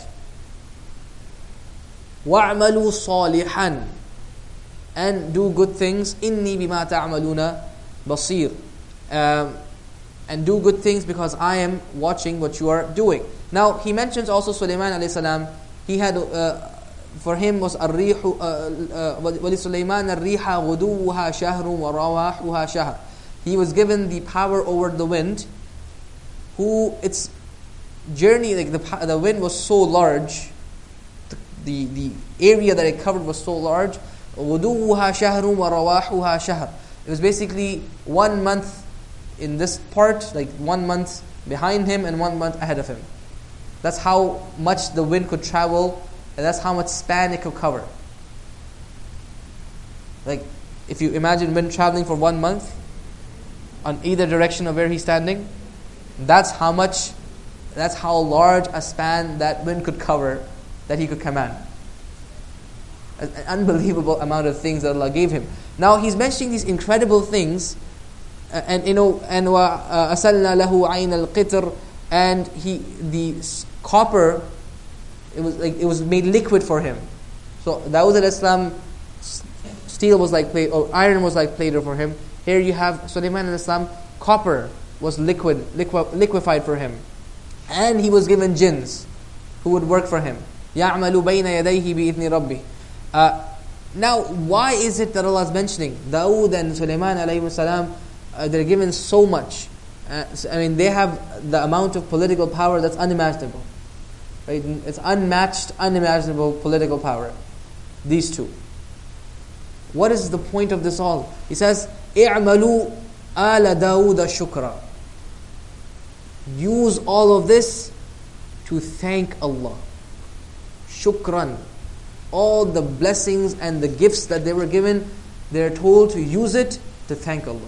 وَاعْمَلُوا صَالِحًا, and do good things. إِنِّي بِمَا تَعْمَلُونَ بَصِيرٌ, um, and do good things because I am watching what you are doing. Now he mentions also Sulaiman alayhi salam. He had, uh, for him was الرِّيحُ وَلِسُلَيْمَانَ الرِّيحَ غُدُوُّهَا شَهْرٌ وَرَوَاحُهَا شَهْرٌ. He was given the power over the wind, who its journey, like the the wind was so large, the the area that it covered was so large. غُدُوُّهَا شَهْرٌ وَرَوَاحُهَا شَهْرٌ. It was basically one month in this part, like one month behind him and one month ahead of him. That's how much the wind could travel, and that's how much span it could cover. Like, if you imagine wind traveling for one month on either direction of where he's standing, that's how much, that's how large a span that wind could cover, that he could command. An unbelievable amount of things that Allah gave him. Now he's mentioning these incredible things, uh, and you know, and wa asalna lahu ayn al-qitr, and he the copper, it was like it was made liquid for him. So Dawud al-Islam, steel was like plate, or iron was like plater for him. Here you have Sulaiman al-Islam, copper was liquid, liqui- liquefied for him, and he was given jinns who would work for him. يَعْمَلُ بَيْنَ يَدَيْهِ بِإِذْنِ رَبِّهِ. Uh, now, why is it that Allah is mentioning Dawood and Sulaiman alayhi salam? Uh, they're given so much. Uh, so, I mean, they have the amount of political power that's unimaginable. Right? It's unmatched, unimaginable political power. These two. What is the point of this all? He says, "I'malu ala Dawood shukra." Use all of this to thank Allah. Shukran. All the blessings and the gifts that they were given, they're told to use it to thank Allah.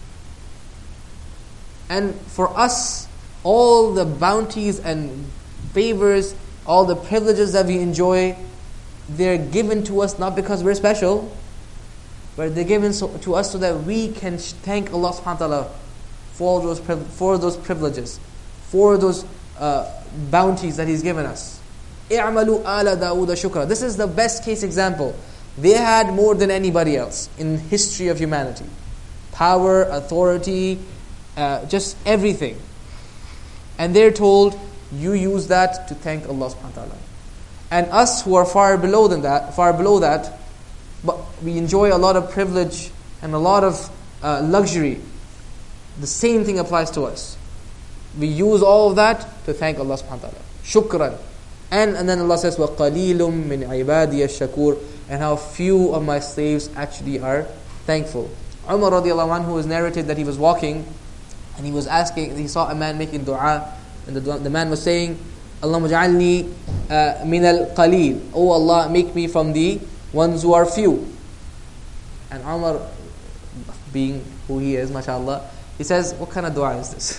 And for us, all the bounties and favors, all the privileges that we enjoy, they're given to us not because we're special, but they're given so, to us so that we can thank Allah subhanahu wa ta'ala for those, for those privileges, for those uh, bounties that He's given us. اعملوا آل داود شكرا. This is the best case example. They had more than anybody else in history of humanity. Power, authority, uh, just everything. And they're told, you use that to thank Allah subhanahu wa ta'ala. And us who are far below than that, far below that, but we enjoy a lot of privilege and a lot of uh, luxury. The same thing applies to us. We use all of that to thank Allah subhanahu wa ta'ala. Shukran. And, and then Allah says, وَقَلِيلٌ مِّنْ عِبَادِيَ الشَّكُورِ, and how few of my slaves actually are thankful. Umar radiallahu anhu is narrated that he was walking and he was asking, he saw a man making dua, and the, the man was saying, Allahumma ja'alni uh, min al-qalil. Oh Allah, make me from the ones who are few. And Umar, being who he is, mashallah, he says, what kind of dua is this?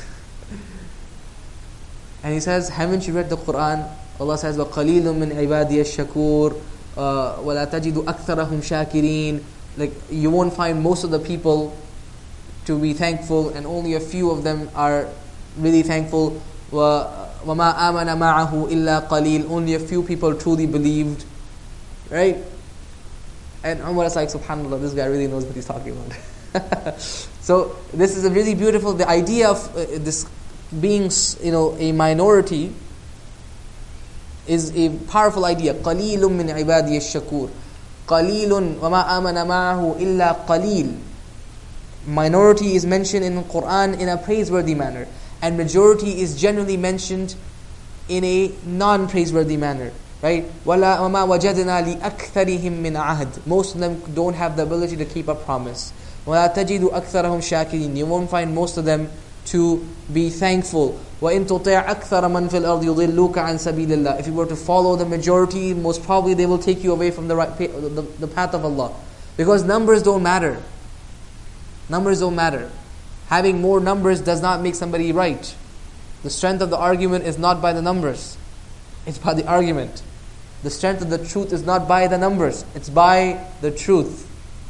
And he says, haven't you read the Quran? Allah says, وَقَلِيلٌ مِّنْ عِبَادِيَ الشَّكُورِ وَلَا تَجِدُ أَكْثَرَهُمْ شَاكِرِينَ. Like, you won't find most of the people to be thankful, and only a few of them are really thankful. وَمَا آمَنَ مَعَهُ إِلَّا قَلِيلٌ. Only a few people truly believed. Right? And Umar is like, subhanAllah, this guy really knows what he's talking about. So, this is a really beautiful, the idea of uh, this being, you know, a minority is a powerful idea. قَلِيلٌ مِّنْ عِبَادِيَ الشَّكُورِ. قَلِيلٌ وَمَا آمَنَ مَعَهُ إِلَّا قَلِيلٌ. Minority is mentioned in the Quran in a praiseworthy manner, and majority is generally mentioned in a non-praiseworthy manner. Right? وَلَا وَمَا وَجَدْنَا لِأَكْثَرِهِمْ مِنْ عَهْدٍ. Most of them don't have the ability to keep a promise. وَلَا تَجِدُ أَكْثَرَهُمْ شَاكِرِينَ. You won't find most of them to be thankful. وَإِن تُطِعْ أَكْثَرَ مَنْ فِي الْأَرْضِ يُضِلُّكَ عَنْ سَبِيلِ اللَّهِ. If you were to follow the majority, most probably they will take you away from the right pa- the, the path of Allah. Because numbers don't matter. Numbers don't matter. Having more numbers does not make somebody right. The strength of the argument is not by the numbers. It's by the argument. The strength of the truth is not by the numbers. It's by the truth.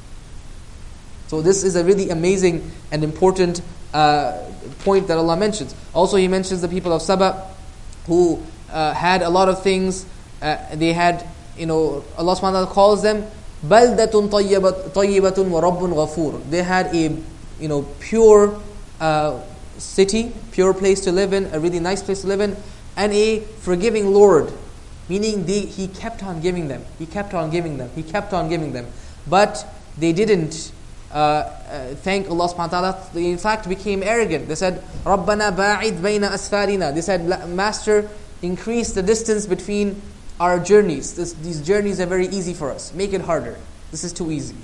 So this is a really amazing and important uh, point that Allah mentions. Also He mentions the people of Saba who uh, had a lot of things. Uh, they had, you know, Allah subhanahu wa ta'ala calls them بَلْدَةٌ طَيِّبَةٌ وَرَبٌّ غَفُورٌ. They had a, you know, pure uh, city, pure place to live in, a really nice place to live in, and a forgiving Lord. Meaning they, He kept on giving them. He kept on giving them. He kept on giving them. But they didn't uh, uh, thank Allah subhanahu wa ta'ala. They in fact became arrogant. They said, رَبَّنَا بَاعِدْ بَيْنَ أَسْفَارِنَا. They said, Master, increase the distance between our journeys. This, these journeys are very easy for us. Make it harder. This is too easy.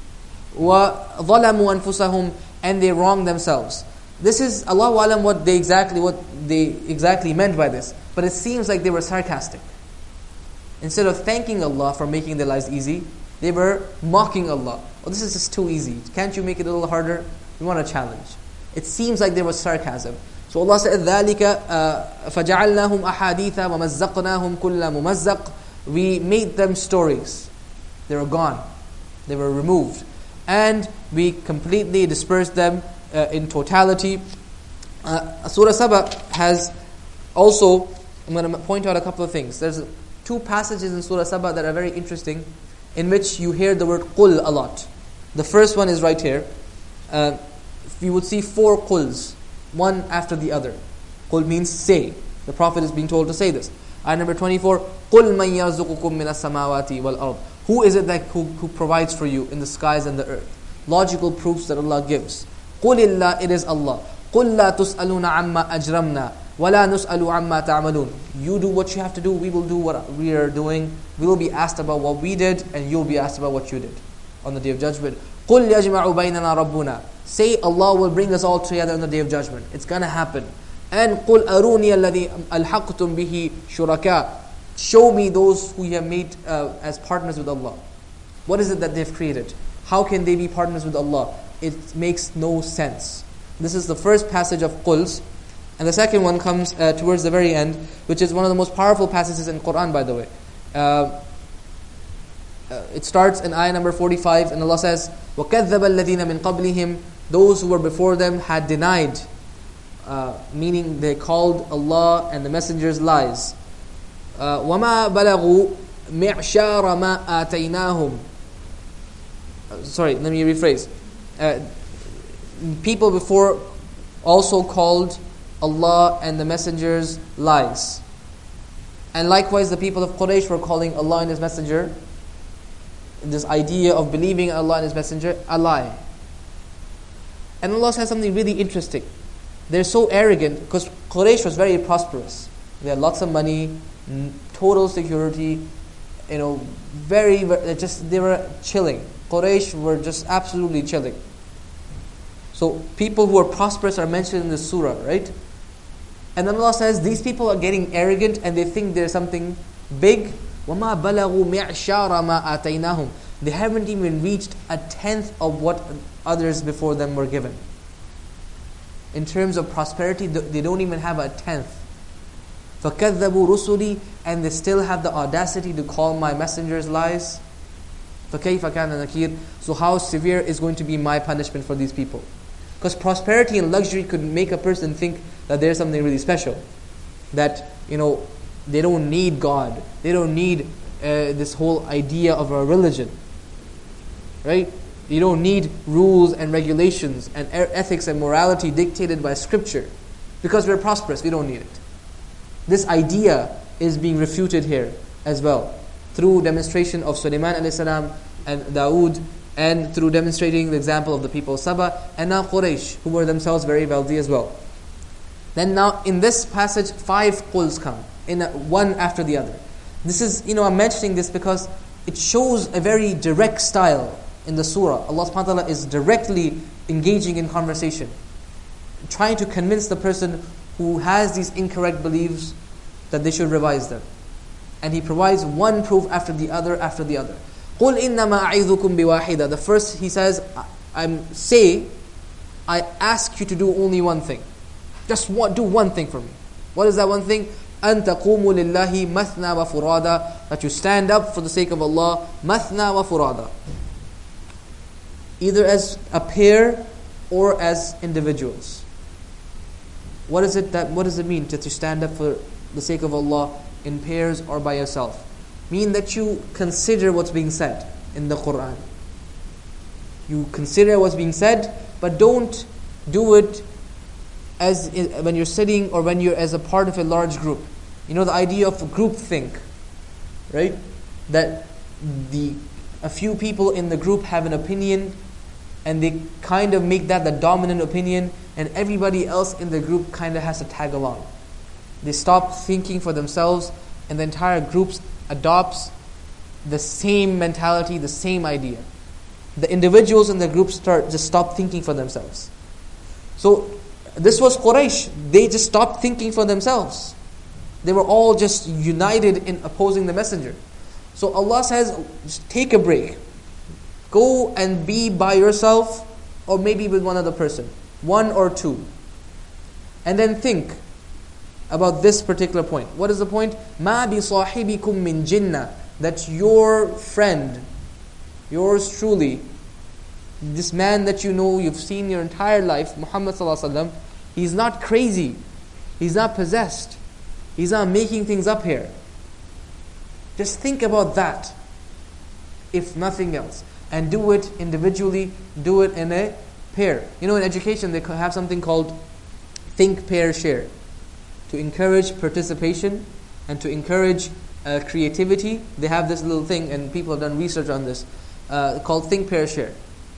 وَظَلَمُوا أَنفُسَهُمْ. And they wronged themselves. This is, Allahu Alam, what they exactly what they exactly meant by this. But it seems like they were sarcastic. Instead of thanking Allah for making their lives easy, they were mocking Allah. Oh, this is just too easy. Can't you make it a little harder? We want a challenge. It seems like there was sarcasm. So Allah said, ذَلِكَ فَجَعَلْنَاهُمْ أَحَادِيثًا وَمَزَّقْنَاهُمْ كُلَّ مُمَزَّقٍ. We made them stories. They were gone. They were removed. And we completely dispersed them uh, in totality. Uh, Surah Saba has also, I'm going to point out a couple of things. There's two passages in Surah Saba that are very interesting, in which you hear the word qul a lot. The first one is right here. Uh, you would see four quls, one after the other. Qul means say. The Prophet is being told to say this. Ayah number twenty-four, قُلْ مَنْ يَرْزُقُكُمْ مِنَ السَّمَاوَاتِ وَالْأَرْضِ. Who is it that who, who provides for you in the skies and the earth? Logical proofs that Allah gives. قُلِ اللَّهِ. It is Allah. قُلْ لَا تُسْأَلُونَ عَمَّا أَجْرَمْنَا وَلَا نُسْأَلُ عَمَّا تَعْمَلُونَ. You do what you have to do, we will do what we are doing. We will be asked about what we did, and you'll be asked about what you did on the Day of Judgment. قُلْ يَجْمَعُ بَيْنَنَا رَبُّنَا. Say Allah will bring us all together on the Day of Judgment. It's going to happen. And قُلْ أَرُونِيَ الَّذِي أَلْحَقْتُمْ بِهِ شُرَكَاءَ. Show me those who you have made uh, as partners with Allah. What is it that they've created? How can they be partners with Allah? It makes no sense. This is the first passage of Quls. And the second one comes uh, towards the very end, which is one of the most powerful passages in Quran, by the way. Uh, uh, it starts in ayah number forty-five, and Allah says, وَكَذَّبَ الَّذِينَ مِنْ قَبْلِهِمْ. Those who were before them had denied, uh, meaning they called Allah and the messengers lies. Uh, وَمَا بَلَغُوا مِعْشَارَ مَا آتَيْنَاهُمْ. Uh, sorry, let me rephrase. Uh, people before also called Allah and the messengers lies. And likewise the people of Quraysh were calling Allah and His messenger, this idea of believing Allah and His messenger, a lie. And Allah says something really interesting. They're so arrogant because Quraysh was very prosperous. They had lots of money, total security, you know, very, very just they were chilling. Quraysh were just absolutely chilling. So people who are prosperous are mentioned in this surah, right? And then Allah says these people are getting arrogant and they think there's something big. وَمَا بَلَغُوا مِعْشَارَ مَا آتَيْنَاهُم. They haven't even reached a tenth of what others before them were given. In terms of prosperity, they don't even have a tenth. فَكَذَّبُوا رُسُلِي. And they still have the audacity to call my messengers lies. فَكَيْفَ كَانَ نَكِيرٌ. So how severe is going to be my punishment for these people? Because prosperity and luxury could make a person think that there's something really special. That, you know, they don't need God. They don't need uh, this whole idea of a religion. Right? You don't need rules and regulations and ethics and morality dictated by scripture. Because we're prosperous, we don't need it. This idea is being refuted here as well. Through demonstration of Sulaiman alayhi salam and Dawood, and through demonstrating the example of the people of Saba, and now Quraysh, who were themselves very wealthy as well. Then now in this passage, five quls come, in a, one after the other. This is, you know, I'm mentioning this because it shows a very direct style in the surah. Allah subhanahu wa ta'ala is directly engaging in conversation. trying to convince the person who has these incorrect beliefs that they should revise them. And he provides one proof after the other after the other. قُلْ إِنَّمَا أَعِذُكُمْ بِوَاحِدَةٍ. The first he says, I'm say, I ask you to do only one thing. Just one, do one thing for me. What is that one thing? أَن تَقُومُوا لِلَّهِ مَثْنَا وَفُرَادًا. That you stand up for the sake of Allah, مَثْنَا وَفُرَادًا. Either as a pair or as individuals. What is it that? What does it mean to, to stand up for the sake of Allah in pairs or by yourself? Mean that you consider what's being said in the Quran. You consider what's being said, but don't do it as in, when you're sitting or when you're as a part of a large group. You know the idea of group think, right? That the a few people in the group have an opinion, and they kind of make that the dominant opinion, and everybody else in the group kind of has to tag along. They stop thinking for themselves, and the entire group adopts the same mentality, the same idea. The individuals in the group start just stop thinking for themselves. So this was Quraysh. They just stopped thinking for themselves. They were all just united in opposing the messenger. So Allah says, just take a break. Go and be by yourself, or maybe with one other person. One or two. And then think about this particular point. What is the point? مَا بِصَاحِبِكُم مِّن جِنَّةٍ. That your friend, yours truly, this man that you know, you've seen your entire life, Muhammad sallallahu alaihi wasallam, he's not crazy. He's not possessed. He's not making things up here. Just think about that, if nothing else. And do it individually, do it in a pair. You know, in education they have something called think, pair, share. To encourage participation and to encourage uh, creativity, they have this little thing, and people have done research on this, uh, called think, pair, share.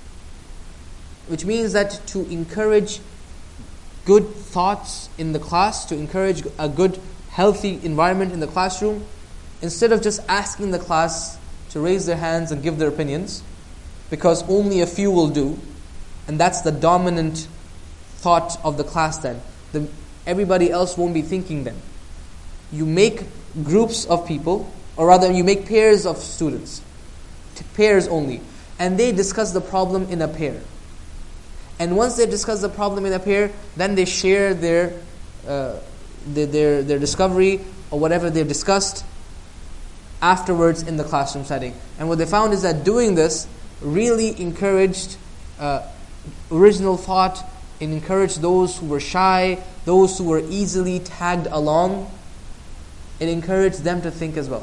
Which means that to encourage good thoughts in the class, to encourage a good, healthy environment in the classroom, instead of just asking the class to raise their hands and give their opinions, because only a few will do, and that's the dominant thought of the class then. The, everybody else won't be thinking then. You make groups of people, or rather you make pairs of students, pairs only, and they discuss the problem in a pair. And once they discuss the problem in a pair, then they share their uh, their, their their discovery or whatever they've discussed afterwards in the classroom setting. And what they found is that doing this really encouraged uh, original thought, and encouraged those who were shy, those who were easily tagged along. It encouraged them to think as well.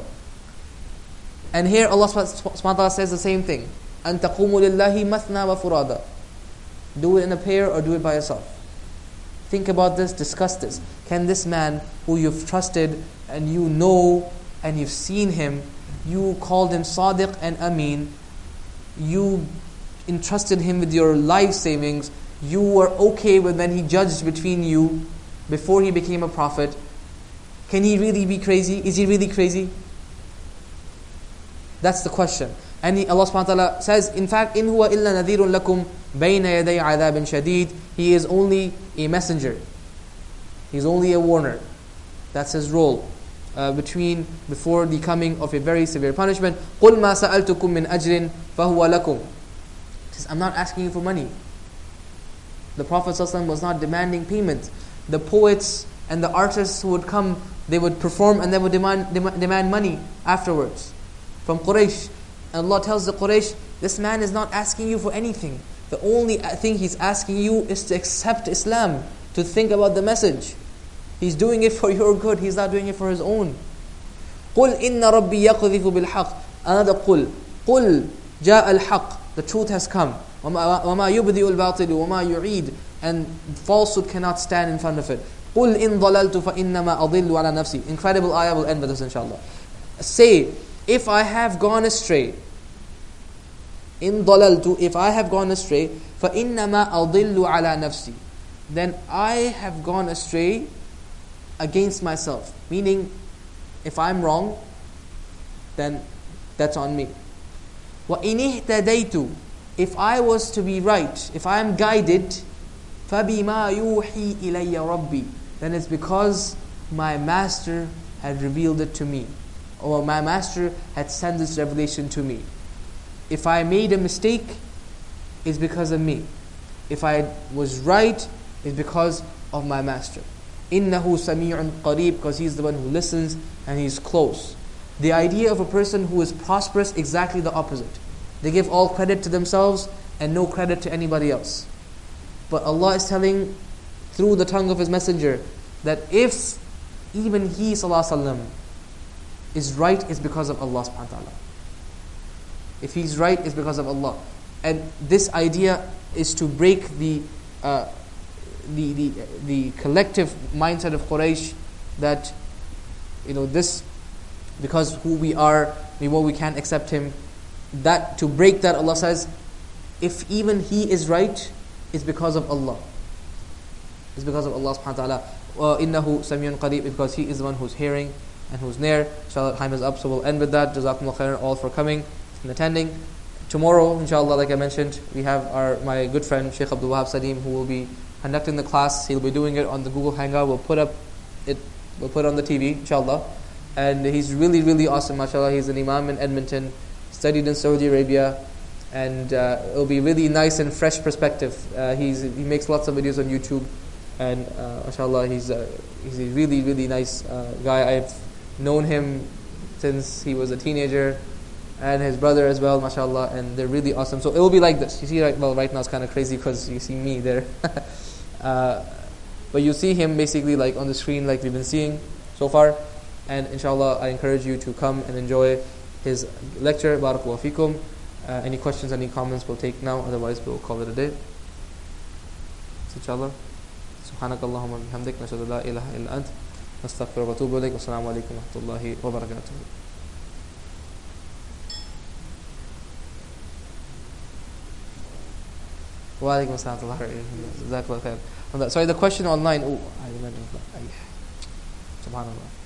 And here Allah subhanahu wa ta'ala says the same thing. أَن تَقُومُوا لِلَّهِ مَثْنَا وَفُرَادًا. Do it in a pair or do it by yourself. Think about this, discuss this. Can this man who you've trusted and you know and you've seen him, you called him Sadiq and Amin, you entrusted him with your life savings, you were okay with when he judged between you before he became a prophet, can he really be crazy? Is he really crazy? That's the question. And he, Allah subhanahu wa ta'ala says, in fact, إِنْ هُوَ إِلَّا نَذِيرٌ لَكُمْ بَيْنَ يَدَيْ عَذَابٍ شَدِيدٍ. He is only a messenger. He's only a warner. That's his role. Uh, between, before the coming of a very severe punishment. قُلْ مَا سَأَلْتُكُمْ مِنْ أَجْرٍ فَهُوَ لَكُمْ. He says, I'm not asking you for money. The Prophet ﷺ was not demanding payment. The poets and the artists who would come, they would perform and they would demand, demand, demand money afterwards from Quraysh. And Allah tells the Quraysh, this man is not asking you for anything. The only thing he's asking you is to accept Islam, to think about the message. He's doing it for your good. He's not doing it for his own. قُلْ إِنَّ رَبِّي يَقْذِفُ بِالْحَقِّ. Another قُلْ. قُلْ جَاءَ الْحَقِّ. The truth has come. وَمَا يُبْدِئُ الْبَاطِلُ وَمَا يُعِيدُ. And falsehood cannot stand in front of it. قُلْ إِن ضَلَلْتُ فَإِنَّمَا أَضِلُّ عَلَى نَفْسِي. Incredible ayah, will end with this inshallah. Say, if I have gone astray, in ضَلَلْتُ, if I have gone astray, فَإِنَّمَا أَضِلُّ عَلَى نَفْسِي. Then I have gone astray against myself. Meaning, if I'm wrong, then that's on me. وَإِنِ اهْتَدَيْتُ. If I was to be right, if I am guided, فَبِمَا يُوحِي إِلَيَّ رَبِّي, then it's because my master had revealed it to me, or my master had sent this revelation to me. If I made a mistake, it's because of me. If I was right, it's because of my master. إِنَّهُ سَمِيعٌ قَرِيبٌ, because he's the one who listens and he's close. The idea of a person who is prosperous, exactly the opposite. They give all credit to themselves and no credit to anybody else. But Allah is telling through the tongue of His Messenger that if even He sallallahu alaihi wasallam is right, it's because of Allah subhanahu wa ta'ala. If he's right, it's because of Allah. And this idea is to break the uh, the, the the collective mindset of Quraysh that, you know, this, because who we are, we know we can't accept him. That, to break that, Allah says, if even he is right, it's because of Allah. It's because of Allah subhanahu wa ta'ala. Uh, innahu samiyun qareeb, because he is the one who's hearing and who's near. Inshallah, time is up, so we'll end with that. Jazakumullah khairan all for coming and attending. Tomorrow, inshallah, like I mentioned, we have our my good friend Sheikh Abdul Wahab Salim, who will be conducting the class. He'll be doing it on the Google Hangout. We'll put up it, we'll put it on the T V, inshallah. And he's really, really awesome, mashallah. He's an imam in Edmonton, studied in Saudi Arabia, and uh, it'll be really nice and fresh perspective. Uh, he's he makes lots of videos on YouTube, and uh, mashallah, he's uh, he's a really, really nice uh, guy. I've known him since he was a teenager, and his brother as well, mashallah, and they're really awesome. So it will be like this. You see, right, well, right now it's kind of crazy because you see me there. uh, but you see him basically like on the screen like we've been seeing so far. And inshallah, I encourage you to come and enjoy his lecture. Barakallahu feekum. Uh, any questions, any comments we'll take now. Otherwise, we'll call it a day. So inshallah. Subhanakallahumma bihamdik. Nashhadu la ilaha illa ant. Nastaghfiruka wa atubu ilayk. Wassalamu alaikum wa rahmatullahi wa barakatuh. Wa alaikum assalam wa rahmatullahi wa barakatuh. Sorry, the question online. Oh, I remember. Subhanallah.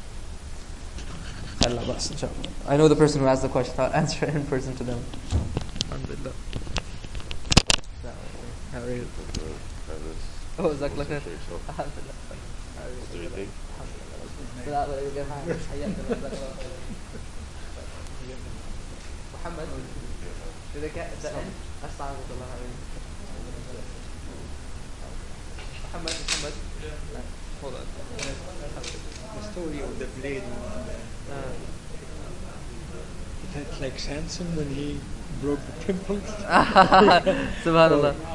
I know the person who asked the question. I'll answer it in person to them. Alhamdulillah. Oh, is that clear? Alhamdulillah. What do you think? Muhammad, did I get the end? Muhammad, Muhammad. Hold on. The story of the blade. Uh, That's like Samson when he broke the pimples. Subhanallah.